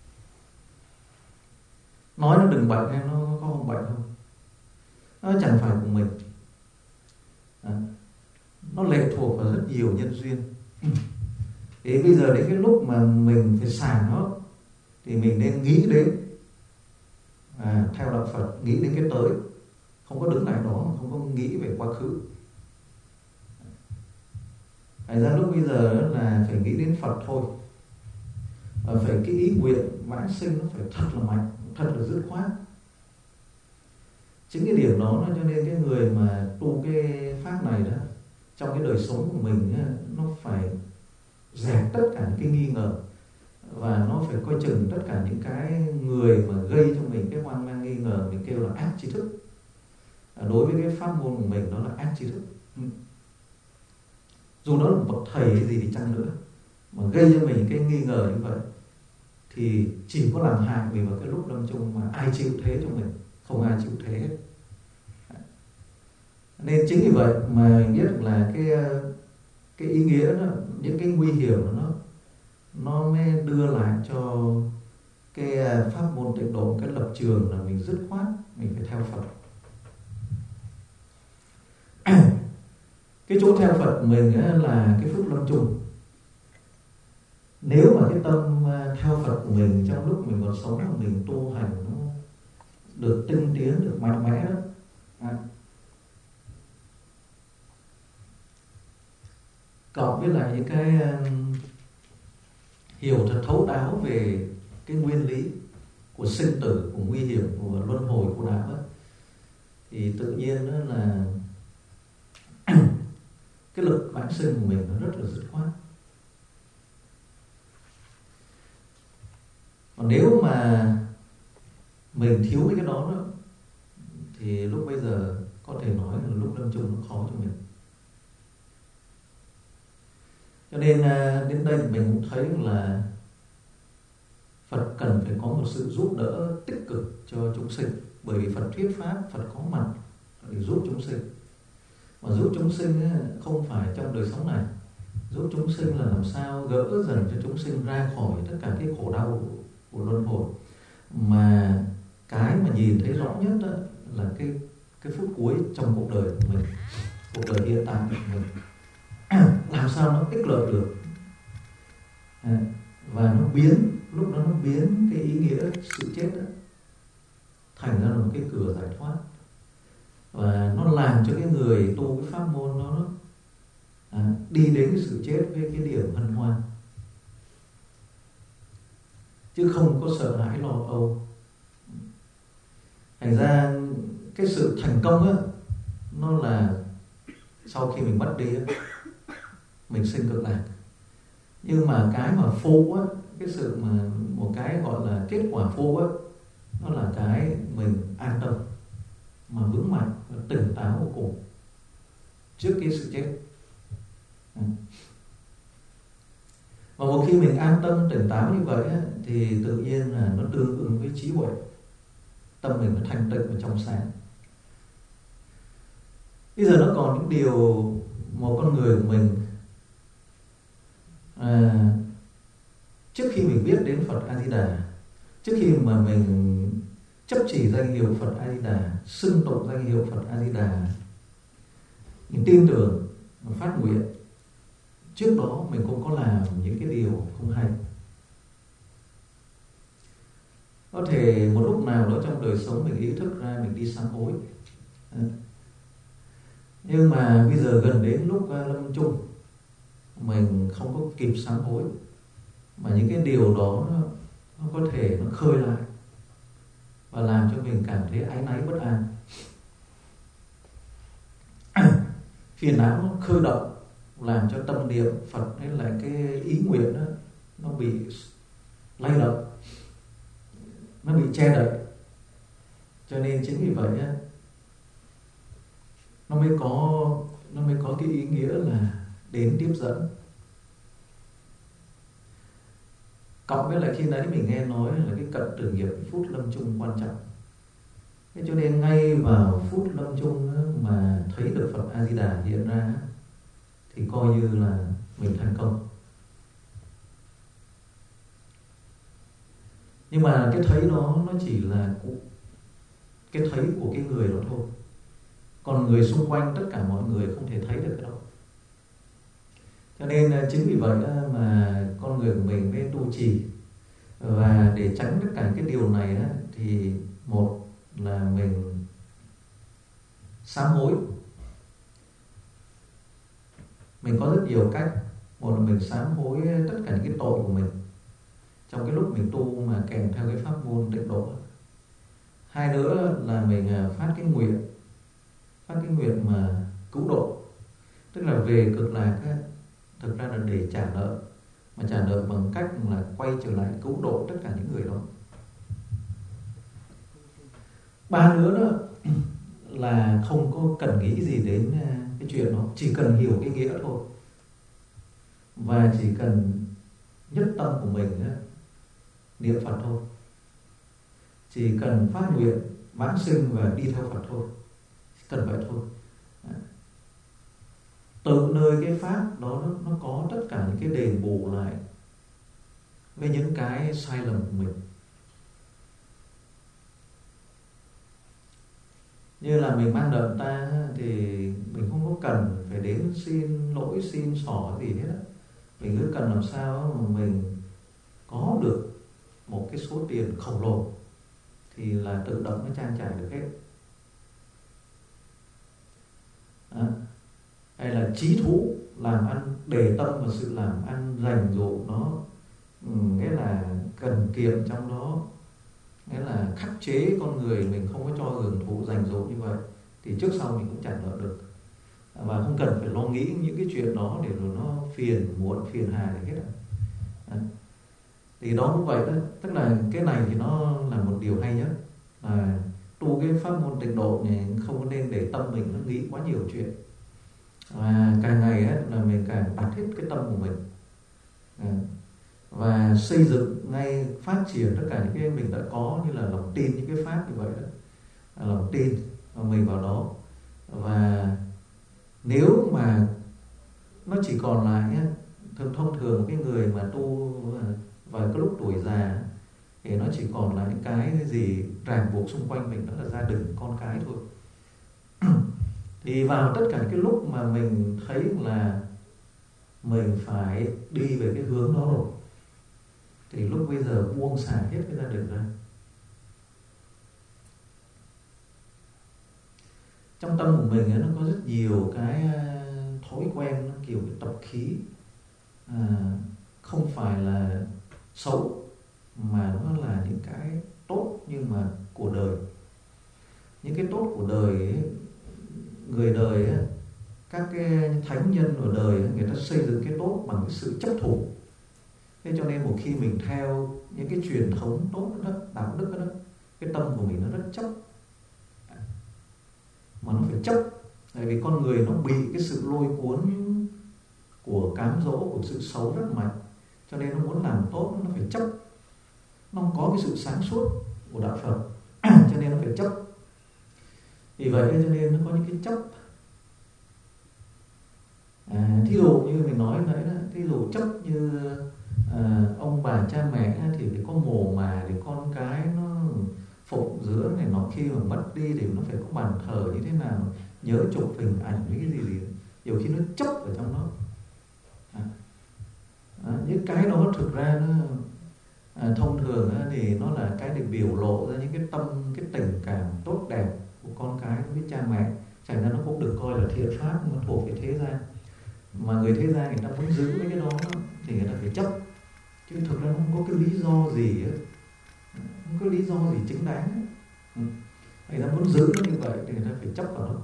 Nói nó đừng bệnh hay nó có không bệnh không? Nó chẳng phải của mình. À, nó lệ thuộc vào rất nhiều nhân duyên. Thì bây giờ đến cái lúc mà mình phải xả nó, thì mình nên nghĩ đến, à, theo đạo Phật, nghĩ đến cái tới, không có đứng lại đó mà không có nghĩ về quá khứ. Thành ra lúc bây giờ là phải nghĩ đến Phật thôi, và phải cái ý nguyện vãng sinh nó phải thật là mạnh, thật là dứt khoát. Chính cái điểm đó cho nên cái người mà tu cái pháp này đó, trong cái đời sống của mình nó phải dẹp tất cả những cái nghi ngờ, và nó phải coi chừng tất cả những cái người mà gây cho mình cái hoang mang nghi ngờ, mình kêu là ác tri thức. Đối với cái pháp môn của mình đó là ác tri thức. Dù đó là một bậc thầy hay gì thì chăng nữa, mà gây cho mình cái nghi ngờ như vậy thì chỉ có làm hại mình vào cái lúc lâm chung, mà ai chịu thế cho mình? Không ai chịu thế hết. Nên chính vì vậy mà mình biết là cái cái ý nghĩa đó, những cái nguy hiểm của nó nó mới đưa lại cho cái pháp môn tịnh độ cái lập trường là mình dứt khoát, mình phải theo Phật. Cái chỗ theo Phật của mình là cái phước lâm chung. Nếu mà cái tâm theo Phật của mình trong lúc mình còn sống, mà mình tu hành nó được tinh tiến, được mạnh mẽ đó, à, cộng với lại những cái um, hiểu thật thấu đáo về cái nguyên lý của sinh tử, của nguy hiểm, của luân hồi, của đạo ấy, thì tự nhiên đó là cái lực vãng sinh của mình nó rất là dứt khoát. Còn nếu mà mình thiếu cái đó đó, thì lúc bây giờ có thể nói là lúc lâm chung nó khó cho mình. Cho nên đến đây mình cũng thấy là Phật cần phải có một sự giúp đỡ tích cực cho chúng sinh. Bởi vì Phật thuyết pháp, Phật có mặt để giúp chúng sinh. Mà giúp chúng sinh không phải trong đời sống này, giúp chúng sinh là làm sao gỡ dần cho chúng sinh ra khỏi tất cả cái khổ đau của luân hồi. Mà cái mà nhìn thấy rõ nhất đó là cái cái phút cuối trong cuộc đời của mình, cuộc đời hiện tại của mình, làm sao nó ích lợi được, à, và nó biến lúc đó nó biến cái ý nghĩa sự chết đó thành ra là một cái cửa giải thoát, và nó làm cho cái người tu cái pháp môn nó, nó à, đi đến cái sự chết với cái điểm hân hoan, chứ không có sợ hãi lo âu. Thành ra cái sự thành công á, nó là sau khi mình mất đi á, mình sinh cực lạc. Nhưng mà cái mà phô á, cái sự mà một cái gọi là kết quả phô á, nó là cái mình an tâm mà vững mạnh và tỉnh táo vô cùng trước cái sự chết. Và một khi mình an tâm tỉnh táo như vậy á, thì tự nhiên là nó tương ứng với trí huệ, tâm mình nó thanh tịnh và trong sáng. Bây giờ nó còn những điều một con người của mình à, trước khi mình biết đến Phật A Di Đà, trước khi mà mình chấp chỉ danh hiệu Phật A Di Đà, xưng tụng danh hiệu Phật A Di Đà, mình tin tưởng và phát nguyện, trước đó mình cũng có làm những cái điều không hay. Có thể một lúc nào đó trong đời sống mình ý thức ra mình đi sám hối, nhưng mà bây giờ gần đến lúc lâm chung mình không có kịp sám hối, mà những cái điều đó nó, nó có thể nó khơi lại và làm cho mình cảm thấy áy náy bất an. Phiền não nó khơi động, làm cho tâm niệm Phật hay là cái ý nguyện đó, nó bị lay động, nó bị che đậy. Cho nên chính vì vậy á, nó mới có nó mới có cái ý nghĩa là đến tiếp dẫn. Cộng với lại khi nãy mình nghe nói là cái cận tử nghiệp, cái phút lâm chung quan trọng. Thế cho nên ngay vào phút lâm chung mà thấy được Phật A Di Đà hiện ra thì coi như là mình thành công. Nhưng mà cái thấy đó nó chỉ là cái thấy của cái người đó thôi, còn người xung quanh tất cả mọi người không thể thấy được cái đó. Cho nên chính vì vậy mà con người của mình mới tu trì. Và để tránh tất cả cái điều này thì một là mình sám hối. Mình có rất nhiều cách. Một là mình sám hối tất cả những cái tội của mình trong cái lúc mình tu mà kèm theo cái pháp môn tịnh độ. Hai nữa là mình phát cái nguyện, phát cái nguyện mà cứu độ, tức là về cực lạc á, thực ra là để trả nợ, mà trả nợ bằng cách là quay trở lại cứu độ tất cả những người đó. Ba nữa đó là không có cần nghĩ gì đến cái chuyện đó, chỉ cần hiểu cái nghĩa thôi, và chỉ cần nhất tâm của mình á, niệm Phật thôi, chỉ cần phát nguyện vãng sinh và đi theo Phật thôi, chỉ cần vậy thôi. Từ nơi cái pháp đó nó, nó có tất cả những cái đền bù lại với những cái sai lầm của mình. Như là mình mang nợ ta thì mình không có cần phải đến xin lỗi, xin xỏ gì hết á. Mình cứ cần làm sao mà mình có được một cái số tiền khổng lồ thì là tự động nó trang trải được hết. À, hay là trí thú làm ăn, đề tâm vào sự làm ăn rành rộ nó, ừ, nghĩa là cần kiệm trong đó, nghĩa là khắc chế con người mình không có cho hưởng thụ rành rộ như vậy, thì trước sau mình cũng trả nợ được, và không cần phải lo nghĩ những cái chuyện đó để rồi nó phiền muộn, phiền hà để hết. À, thì đó cũng vậy đó, tức là cái này thì nó là một điều hay nhất, là tu cái pháp môn tịnh độ này không có nên để tâm mình nó nghĩ quá nhiều chuyện, và càng ngày ấy, là mình càng đặt hết cái tâm của mình, à, và xây dựng ngay, phát triển tất cả những cái mình đã có, như là lòng tin những cái pháp như vậy đó, à, lòng tin vào mình vào đó. Và nếu mà nó chỉ còn lại thông thông thường cái người mà tu vào cái lúc tuổi già thì nó chỉ còn là những cái gì ràng buộc xung quanh mình, đó là gia đình, con cái thôi. Thì vào tất cả cái lúc mà mình thấy là mình phải đi về cái hướng đó rồi, thì lúc bây giờ buông xả hết cái gia đình ra. Trong tâm của mình nó có rất nhiều cái thói quen, nó kiểu cái tập khí, à, không phải là xấu mà nó là những cái tốt nhưng mà của đời. Những cái tốt của đời ấy, người đời ấy, các cái thánh nhân ở đời ấy, người ta xây dựng cái tốt bằng cái sự chấp thủ. Thế cho nên một khi mình theo những cái truyền thống tốt đó, đạo đức đó, cái tâm của mình nó rất chấp, mà nó phải chấp. Tại vì con người nó bị cái sự lôi cuốn của cám dỗ, của sự xấu rất mạnh, cho nên nó muốn làm tốt nó phải chấp. Nó không có cái sự sáng suốt của đạo Phật cho nên nó phải chấp. Vì vậy cho nên nó có những cái chấp. À, thí dụ như mình nói nãy đó, thí dụ chấp như à, ông bà cha mẹ thì phải có mồ mà để con cái nó phụng dưỡng này, nó khi mà mất đi thì nó phải có bàn thờ như thế nào, nhớ chụp hình ảnh với cái gì gì, nhiều khi nó chấp ở trong đó. À, à, những cái đó thực ra nó à, thông thường á, thì nó là cái để biểu lộ ra những cái tâm, cái tình cảm tốt đẹp của con cái với cha mẹ. Thành ra nó cũng được coi là thiện pháp, nó thuộc về thế gian. Mà người thế gian người ta muốn giữ mấy cái đó thì người ta phải chấp, chứ thực ra không có cái lý do gì ấy, không có lý do gì chính đáng ấy. Ừ. Người ta muốn giữ nó như vậy thì người ta phải chấp vào đó.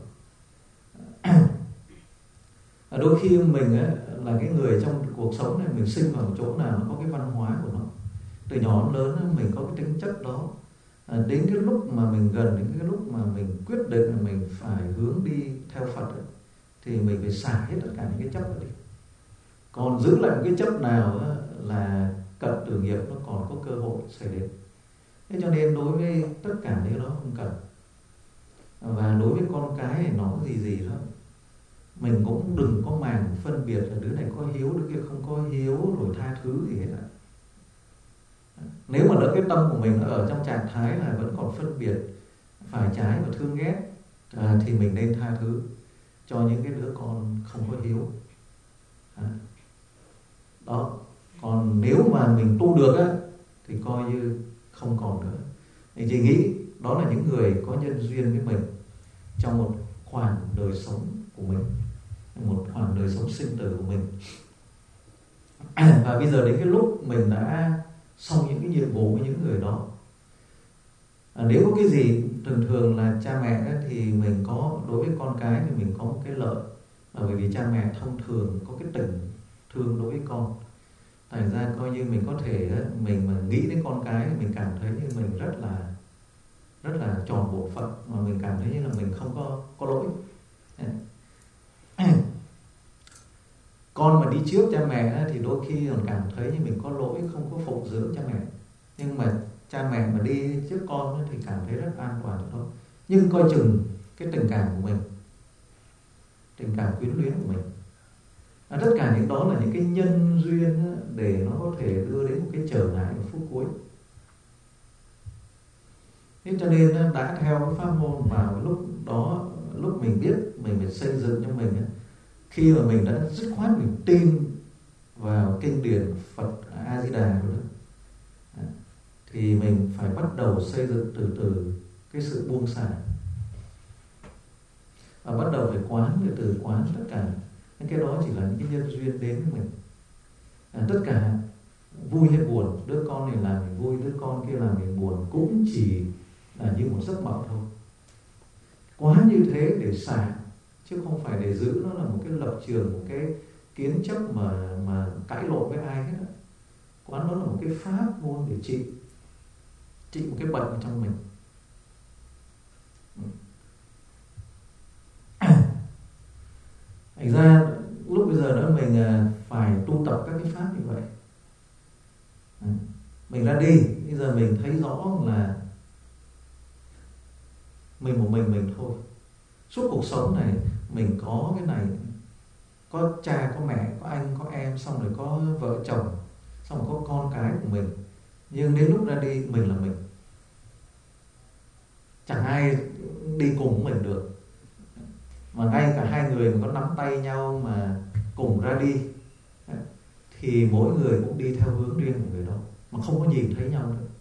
À, đôi khi mình ấy, là cái người trong cuộc sống này, mình sinh vào một chỗ nào nó có cái văn hóa của nó, từ nhỏ đến lớn ấy, mình có cái tính chất đó. À, đến cái lúc mà mình gần đến cái lúc mà mình quyết định là mình phải hướng đi theo Phật ấy, thì mình phải xả hết tất cả những cái chấp đó đi. Còn giữ lại một cái chấp nào ấy, là cận tử nghiệp nó còn có cơ hội xảy đến. Thế cho nên đối với tất cả những đó không cần. Và đối với con cái thì nó gì gì đó, mình cũng đừng có màng phân biệt là đứa này có hiếu, đứa kia không có hiếu, rồi tha thứ gì hết ạ. Nếu mà lỡ cái tâm của mình ở trong trạng thái là vẫn còn phân biệt phải trái và thương ghét, à, thì mình nên tha thứ cho những cái đứa con không có hiếu. À, đó. Còn nếu mà mình tu được á, thì coi như không còn nữa. Thì chị nghĩ đó là những người có nhân duyên với mình trong một khoảng đời sống của mình, một khoảng đời sống sinh tử của mình. À, và bây giờ đến cái lúc mình đã xong những cái nhiệm vụ với những người đó, à, nếu có cái gì thường thường là cha mẹ ấy, thì mình có, đối với con cái thì mình có một cái lợi, là bởi vì cha mẹ thông thường có cái tình thương đối với con. Thành ra coi như mình có thể ấy, mình mà nghĩ đến con cái mình cảm thấy như mình rất là rất là tròn bổn phận, mà mình cảm thấy như là mình không có có lỗi. Con mà đi trước cha mẹ thì đôi khi còn cảm thấy như mình có lỗi, không có phụng dưỡng cha mẹ. Nhưng mà cha mẹ mà đi trước con thì cảm thấy rất an toàn thôi. Nhưng coi chừng cái tình cảm của mình, tình cảm quyến luyến của mình. À, tất cả những đó là những cái nhân duyên để nó có thể đưa đến một cái trở ngại ở phút cuối. Thế cho nên đã theo cái pháp môn vào lúc đó, lúc mình biết mình phải xây dựng cho mình, khi mà mình đã dứt khoát mình tin vào kinh điển Phật A Di Đà rồi đó, thì mình phải bắt đầu xây dựng từ từ cái sự buông xả, và bắt đầu phải quán, từ từ quán tất cả những cái đó chỉ là những cái nhân duyên đến với mình. À, tất cả vui hay buồn, đứa con này làm mình vui, đứa con kia làm mình buồn, cũng chỉ là như một giấc mộng thôi. Quán như thế để xả, chứ không phải để giữ nó là một cái lập trường, một cái kiến chấp mà mà cãi lộn với ai hết. Quán nó là một cái pháp môn để trị trị một cái bệnh trong mình. Thành ra lúc bây giờ nữa mình phải tu tập các cái pháp như vậy. Mình ra đi, bây giờ mình thấy rõ là mình một mình mình thôi. Suốt cuộc sống này mình có cái này, có cha, có mẹ, có anh, có em, xong rồi có vợ chồng, xong rồi có con cái của mình. Nhưng đến lúc ra đi mình là mình, chẳng ai đi cùng mình được. mà ngay cả hai người mà có nắm tay nhau mà cùng ra đi thì mỗi người cũng đi theo hướng riêng của người đó, mà không có nhìn thấy nhau nữa.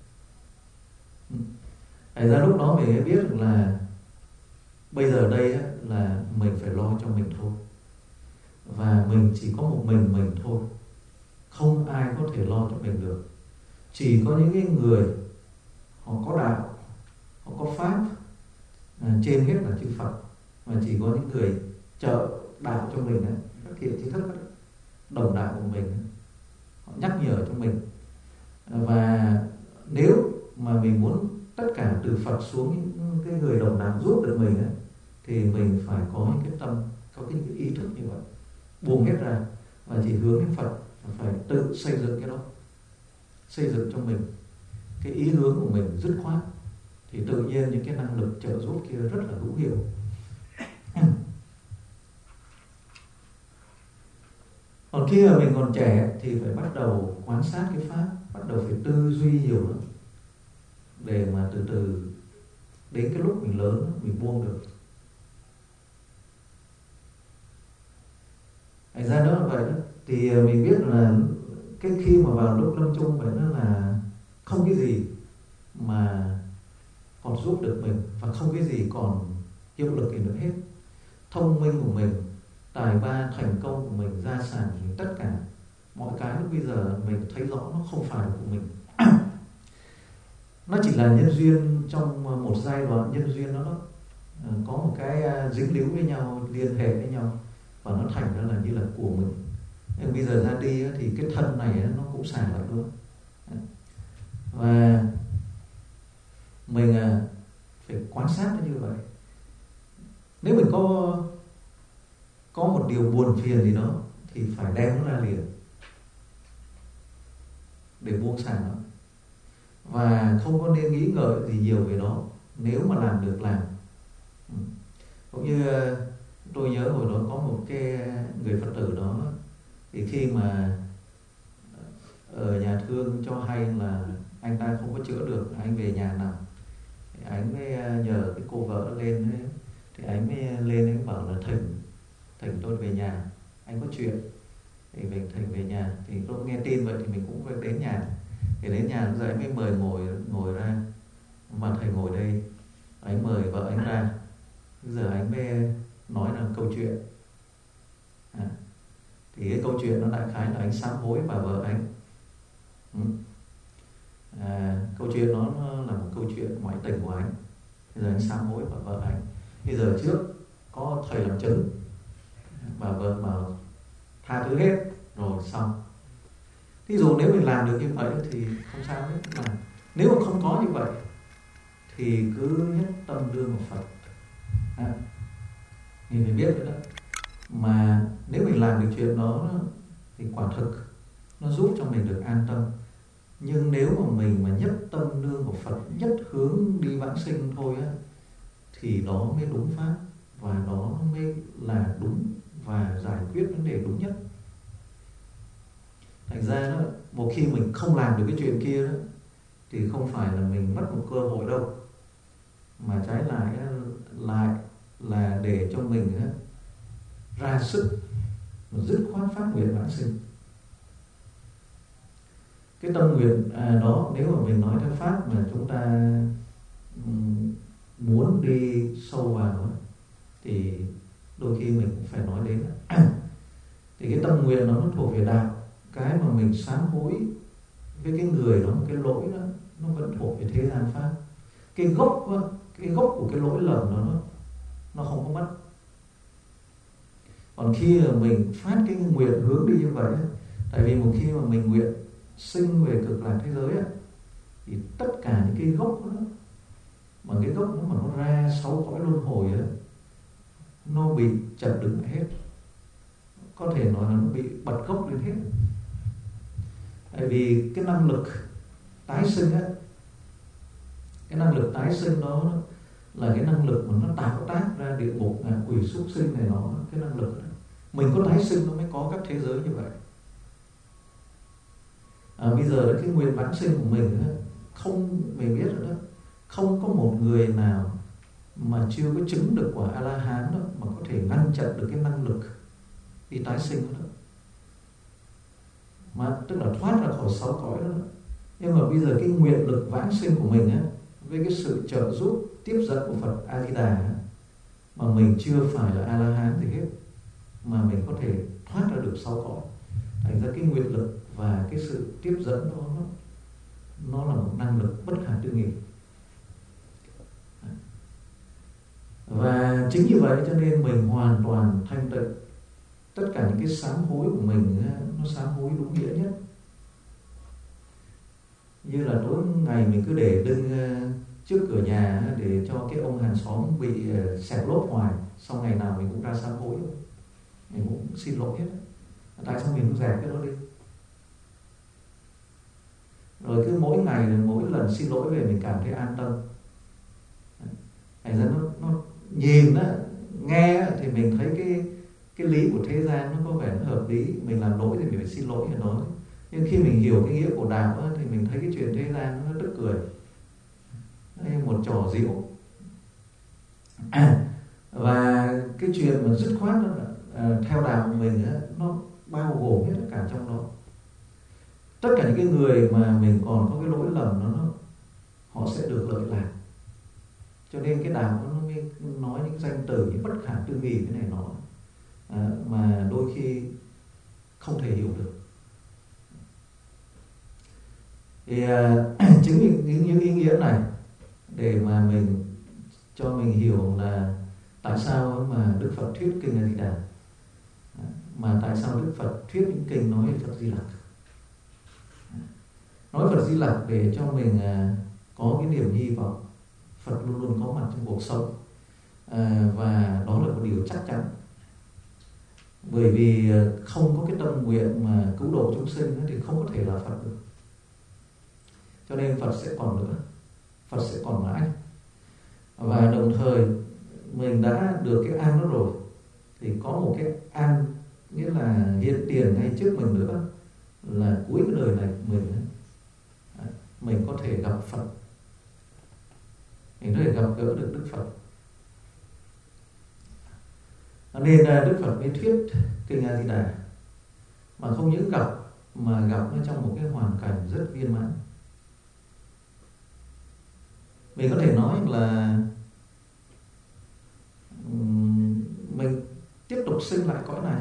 Thành ra lúc đó mình mới biết được là bây giờ đây á, là mình phải lo cho mình thôi, và mình chỉ có một mình mình thôi, không ai có thể lo cho mình được. Chỉ có những cái người họ có đạo, họ có pháp, à, trên hết là chư Phật, mà chỉ có những người trợ đạo cho mình ấy, các thiện tri thức ấy, đồng đạo của mình ấy, họ nhắc nhở cho mình. Và nếu mà mình muốn tất cả từ Phật xuống những cái người đồng đạo giúp được mình ấy, thì mình phải có những cái tâm, có cái, cái ý thức như vậy, buông hết ra và chỉ hướng đến Phật, phải tự xây dựng cái đó, xây dựng cho mình cái ý hướng của mình dứt khoát, thì tự nhiên những cái năng lực trợ giúp kia rất là hữu hiệu. Còn khi mà mình còn trẻ thì phải bắt đầu quan sát cái pháp, bắt đầu phải tư duy nhiều nữa, để mà từ từ đến cái lúc mình lớn mình buông được. Thành ra đó là vậy đó. Thì mình biết là cái khi mà vào lúc lâm chung vậy đó là không cái gì mà còn giúp được mình, và không cái gì còn hiệu lực gì nữa hết. Thông minh của mình, tài ba, thành công của mình, gia sản của mình, tất cả mọi cái lúc bây giờ mình thấy rõ nó không phải là của mình. Nó chỉ là nhân duyên trong một giai đoạn nhân duyên đó, đó. Có một cái dính líu với nhau, liên hệ với nhau, và nó thành ra là như là của mình. Nhưng bây giờ ra đi thì cái thân này nó cũng xả lại luôn. Và mình phải quan sát nó như vậy. Nếu mình có có một điều buồn phiền gì đó thì phải đem nó ra liền để buông xả nó, và không có nên nghĩ ngợi gì nhiều về nó. Nếu mà làm được làm. Cũng như tôi nhớ hồi đó có một cái người Phật tử đó, thì khi mà ở nhà thương cho hay là anh ta không có chữa được, anh về nhà nằm, thì anh mới nhờ cái cô vợ lên ấy, thì anh mới lên anh bảo là thỉnh thỉnh tôi về nhà, anh có chuyện. Thì mình thỉnh về nhà, thì tôi nghe tin vậy thì mình cũng đến nhà. Thì đến nhà rồi anh mới mời ngồi ngồi ra, mà thầy ngồi đây, anh mời vợ anh ra. Giờ anh mới nói là câu chuyện. À, thì cái câu chuyện nó đại khái là anh sám hối bà vợ anh. Ừ. À, câu chuyện nó là một câu chuyện ngoại tình của anh. Bây giờ anh sám hối bà vợ anh. Bây giờ trước có thầy làm chứng, bà vợ mà tha thứ hết rồi xong. Thí dụ nếu mình làm được như vậy thì không sao hết. Mà nếu mà không có như vậy thì cứ nhất tâm đương vào Phật. À, mình phải biết đó. Mà nếu mình làm được chuyện đó thì quả thực nó giúp cho mình được an tâm. Nhưng nếu mà mình mà nhất tâm nương vào Phật, nhất hướng đi vãng sinh thôi á, thì đó mới đúng pháp, và đó mới là đúng và giải quyết vấn đề đúng nhất. Thành ra đó, một khi mình không làm được cái chuyện kia đó, thì không phải là mình mất một cơ hội đâu, mà trái lại lại là để cho mình ra sức dứt khoát phát nguyện vãng sinh. Cái tâm nguyện à, đó nếu mà mình nói theo pháp mà chúng ta um, muốn đi sâu vào thì đôi khi mình cũng phải nói đến. Thì cái tâm nguyện nó, nó thuộc về đạo. Cái mà mình sám hối với cái người đó, cái lỗi đó, nó vẫn thuộc về thế gian pháp. Cái gốc cái gốc của cái lỗi lầm đó nó, nó không có mất. Còn khi mà mình phát cái nguyện hướng đi như vậy, tại vì một khi mà mình nguyện sinh về cực lạc thế giới thì tất cả những cái gốc đó, mà cái gốc đó mà nó ra sáu cõi luân hồi đó, nó bị chặt đứng hết, có thể nói là nó bị bật gốc lên hết. Tại vì cái năng lực tái sinh á, cái năng lực tái sinh đó là cái năng lực mà nó tạo tác ra địa ngục, ngạ quỷ, súc sinh này, nó cái năng lực đó. Mình có tái sinh nó mới có các thế giới như vậy. À, bây giờ cái nguyện vãng sinh của mình đó, không, mình biết rồi đó, không có một người nào mà chưa có chứng được quả A-la-hán đó, mà có thể ngăn chặn được cái năng lực đi tái sinh đó, mà tức là thoát ra khỏi sáu cõi đó. Nhưng mà bây giờ cái nguyện lực vãng sinh của mình á, với cái sự trợ giúp tiếp dẫn của Phật A Di Đà, mà mình chưa phải là A-la-hán gì hết, mà mình có thể thoát ra được sáu cõi. Thành ra cái nguyện lực và cái sự tiếp dẫn đó nó, nó là một năng lực bất khả tư nghị. Và chính như vậy cho nên mình hoàn toàn thanh tịnh. Tất cả những cái sám hối của mình nó sám hối đúng nghĩa nhất. Như là tối ngày mình cứ để đưng trước cửa nhà để cho cái ông hàng xóm bị xẹp lốp hoài, sau ngày nào mình cũng ra sám hối, mình cũng xin lỗi hết. Tại sao mình không dẹp cái đó đi? Rồi cứ mỗi ngày, mỗi lần xin lỗi về mình cảm thấy an tâm. Thành ra nó, nó nhìn á, nghe thì mình thấy cái cái lý của thế gian nó có vẻ nó hợp lý, mình làm lỗi thì mình phải xin lỗi để nói. Nhưng khi mình hiểu cái nghĩa của đạo á, thì mình thấy cái chuyện thế gian nó tức cười, đây là một trò diệu. À, và cái chuyện mà dứt khoát đó là, à, theo đạo của mình á, nó bao gồm hết tất cả trong đó. Tất cả những cái người mà mình còn có cái lỗi lầm đó, nó họ sẽ được lợi lạc. Cho nên cái đạo nó mới nói những danh từ như bất khả tư nghị cái này nó à, mà đôi khi không thể hiểu được. Thì à, chính những, những ý nghĩa này để mà mình cho mình hiểu là tại sao mà Đức Phật thuyết kinh A Di Đà, mà tại sao Đức Phật thuyết những kinh nói về Phật Di Lặc. Nói Phật Di Lặc để cho mình à, có cái niềm hy vọng Phật luôn luôn có mặt trong cuộc sống, à, và đó là một điều chắc chắn. Bởi vì không có cái tâm nguyện mà cứu độ chúng sinh thì không có thể là Phật được. Cho nên Phật sẽ còn nữa, Phật sẽ còn mãi. Và đồng thời mình đã được cái an đó rồi, thì có một cái an nghĩa là hiện tiền ngay trước mình nữa, là cuối cái đời này mình mình có thể gặp Phật, mình có thể gặp gỡ được Đức Phật. Nên Đức Phật mới thuyết kinh A Di Đà, mà không những gặp mà gặp nó trong một cái hoàn cảnh rất viên mãn. Mình có thể nói là mình tiếp tục sinh lại cõi này,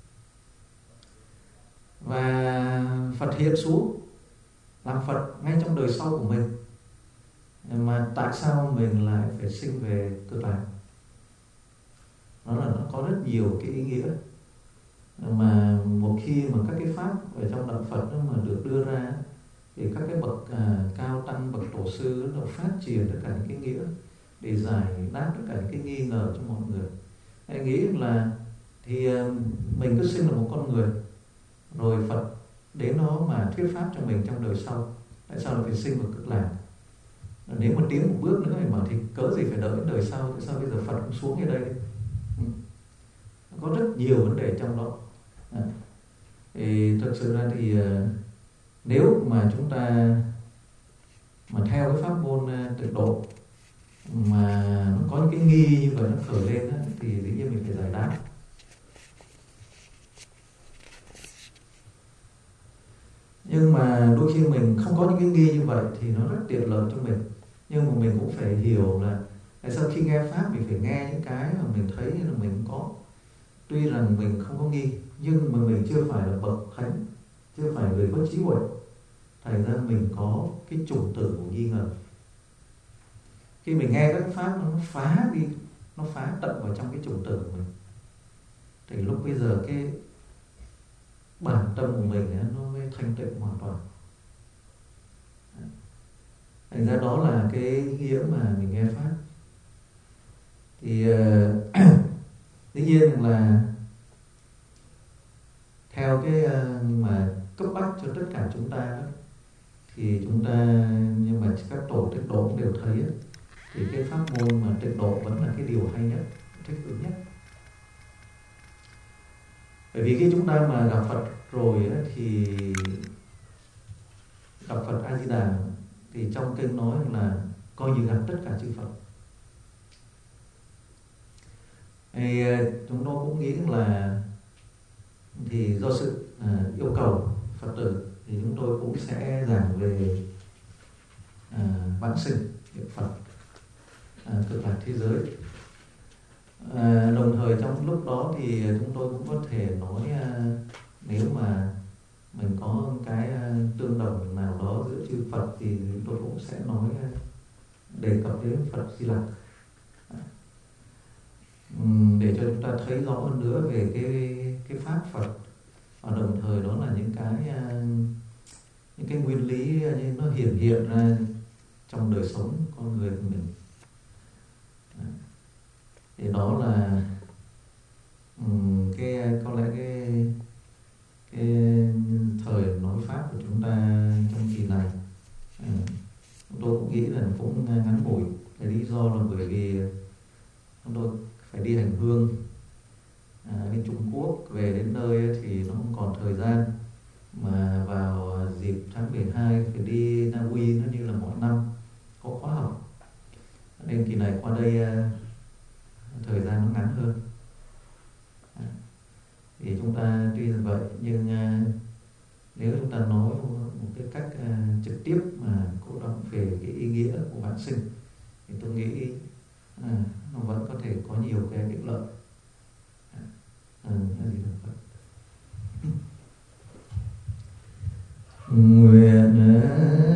và Phật hiện xuống làm Phật ngay trong đời sau của mình. Mà tại sao mình lại phải sinh về Cực Lạc? Đó là nó có rất nhiều cái ý nghĩa, mà một khi mà các cái pháp ở trong đạo Phật đó mà được đưa ra, thì các cái bậc à, cao tăng, bậc tổ sư nó phát triển tất cả những cái nghĩa để giải đáp tất cả những cái nghi ngờ cho mọi người. Hãy nghĩ là thì mình cứ sinh là một con người, rồi Phật đến nó mà thuyết pháp cho mình trong đời sau. Tại sao là phải sinh vào Cực Lạc? Nếu mà tiến một bước nữa mà thì cớ gì phải đợi đến đời sau? Tại sao bây giờ Phật cũng xuống ở đây đi? Có rất nhiều vấn đề trong đó. À, thì thật sự ra thì nếu mà chúng ta mà theo cái pháp môn tịnh độ mà nó có những cái nghi như vậy nó khởi lên á, thì dĩ nhiên mình phải giải đáp. Nhưng mà đôi khi mình không có những cái nghi như vậy thì nó rất tiện lợi cho mình. Nhưng mà mình cũng phải hiểu là tại sao khi nghe pháp mình phải nghe những cái mà mình thấy là mình có. Tuy rằng mình không có nghi, nhưng mà mình chưa phải là bậc thánh, chưa phải người có trí huệ, thành ra mình có cái chủng tử của nghi ngờ. Khi mình nghe các pháp nó phá đi, nó phá tận vào trong cái chủng tử của mình, thì lúc bây giờ cái bản tâm của mình nó mới thanh tịnh hoàn toàn. Thành ra đó là cái nghĩa mà mình nghe pháp. Thì dĩ nhiên là theo cái mà cấp bách cho tất cả chúng ta đó, thì chúng ta, nhưng mà các tổ tịnh độ cũng đều thấy đó, thì cái pháp môn mà tịnh độ vẫn là cái điều hay nhất, thích ứng nhất. Bởi vì khi chúng ta mà gặp Phật rồi đó, thì gặp Phật A Di Đà thì trong kinh nói là coi như gặp tất cả chư Phật. thì chúng tôi cũng nghĩ là thì do sự à, yêu cầu Phật tử thì chúng tôi cũng sẽ giảng về à, vãng sinh niệm Phật, à, cực lạc thế giới. À, đồng thời trong lúc đó thì chúng tôi cũng có thể nói à, nếu mà mình có cái à, tương đồng nào đó giữa chư Phật thì chúng tôi cũng sẽ nói à, đề cập đến Phật Di Lặc, à, để cho chúng ta thấy rõ hơn nữa về cái cái pháp Phật, và đồng thời đó là những cái à, những cái nguyên lý như nó hiện hiện ra trong đời sống con người của mình. À, thì đó là um, cái có lẽ cái cái thời nói pháp của chúng ta trong kỳ này. À, tôi cũng nghĩ là cũng ngắn ngủi. Cái lý do là bởi vì chúng tôi phải đi hành hương à, bên Trung Quốc, về đến nơi thì nó không còn thời gian, mà vào dịp tháng mười hai phải đi Na Uy, nó như là mỗi năm có khóa học, nên kỳ này qua đây thời gian nó ngắn hơn. À, thì chúng ta tuy là vậy nhưng à, nếu chúng ta nói một cái cách à, trực tiếp mà cổ động về cái ý nghĩa của vãng sinh thì tôi nghĩ à, nó vẫn có thể có nhiều cái ích lợi. À, à, gì nguyện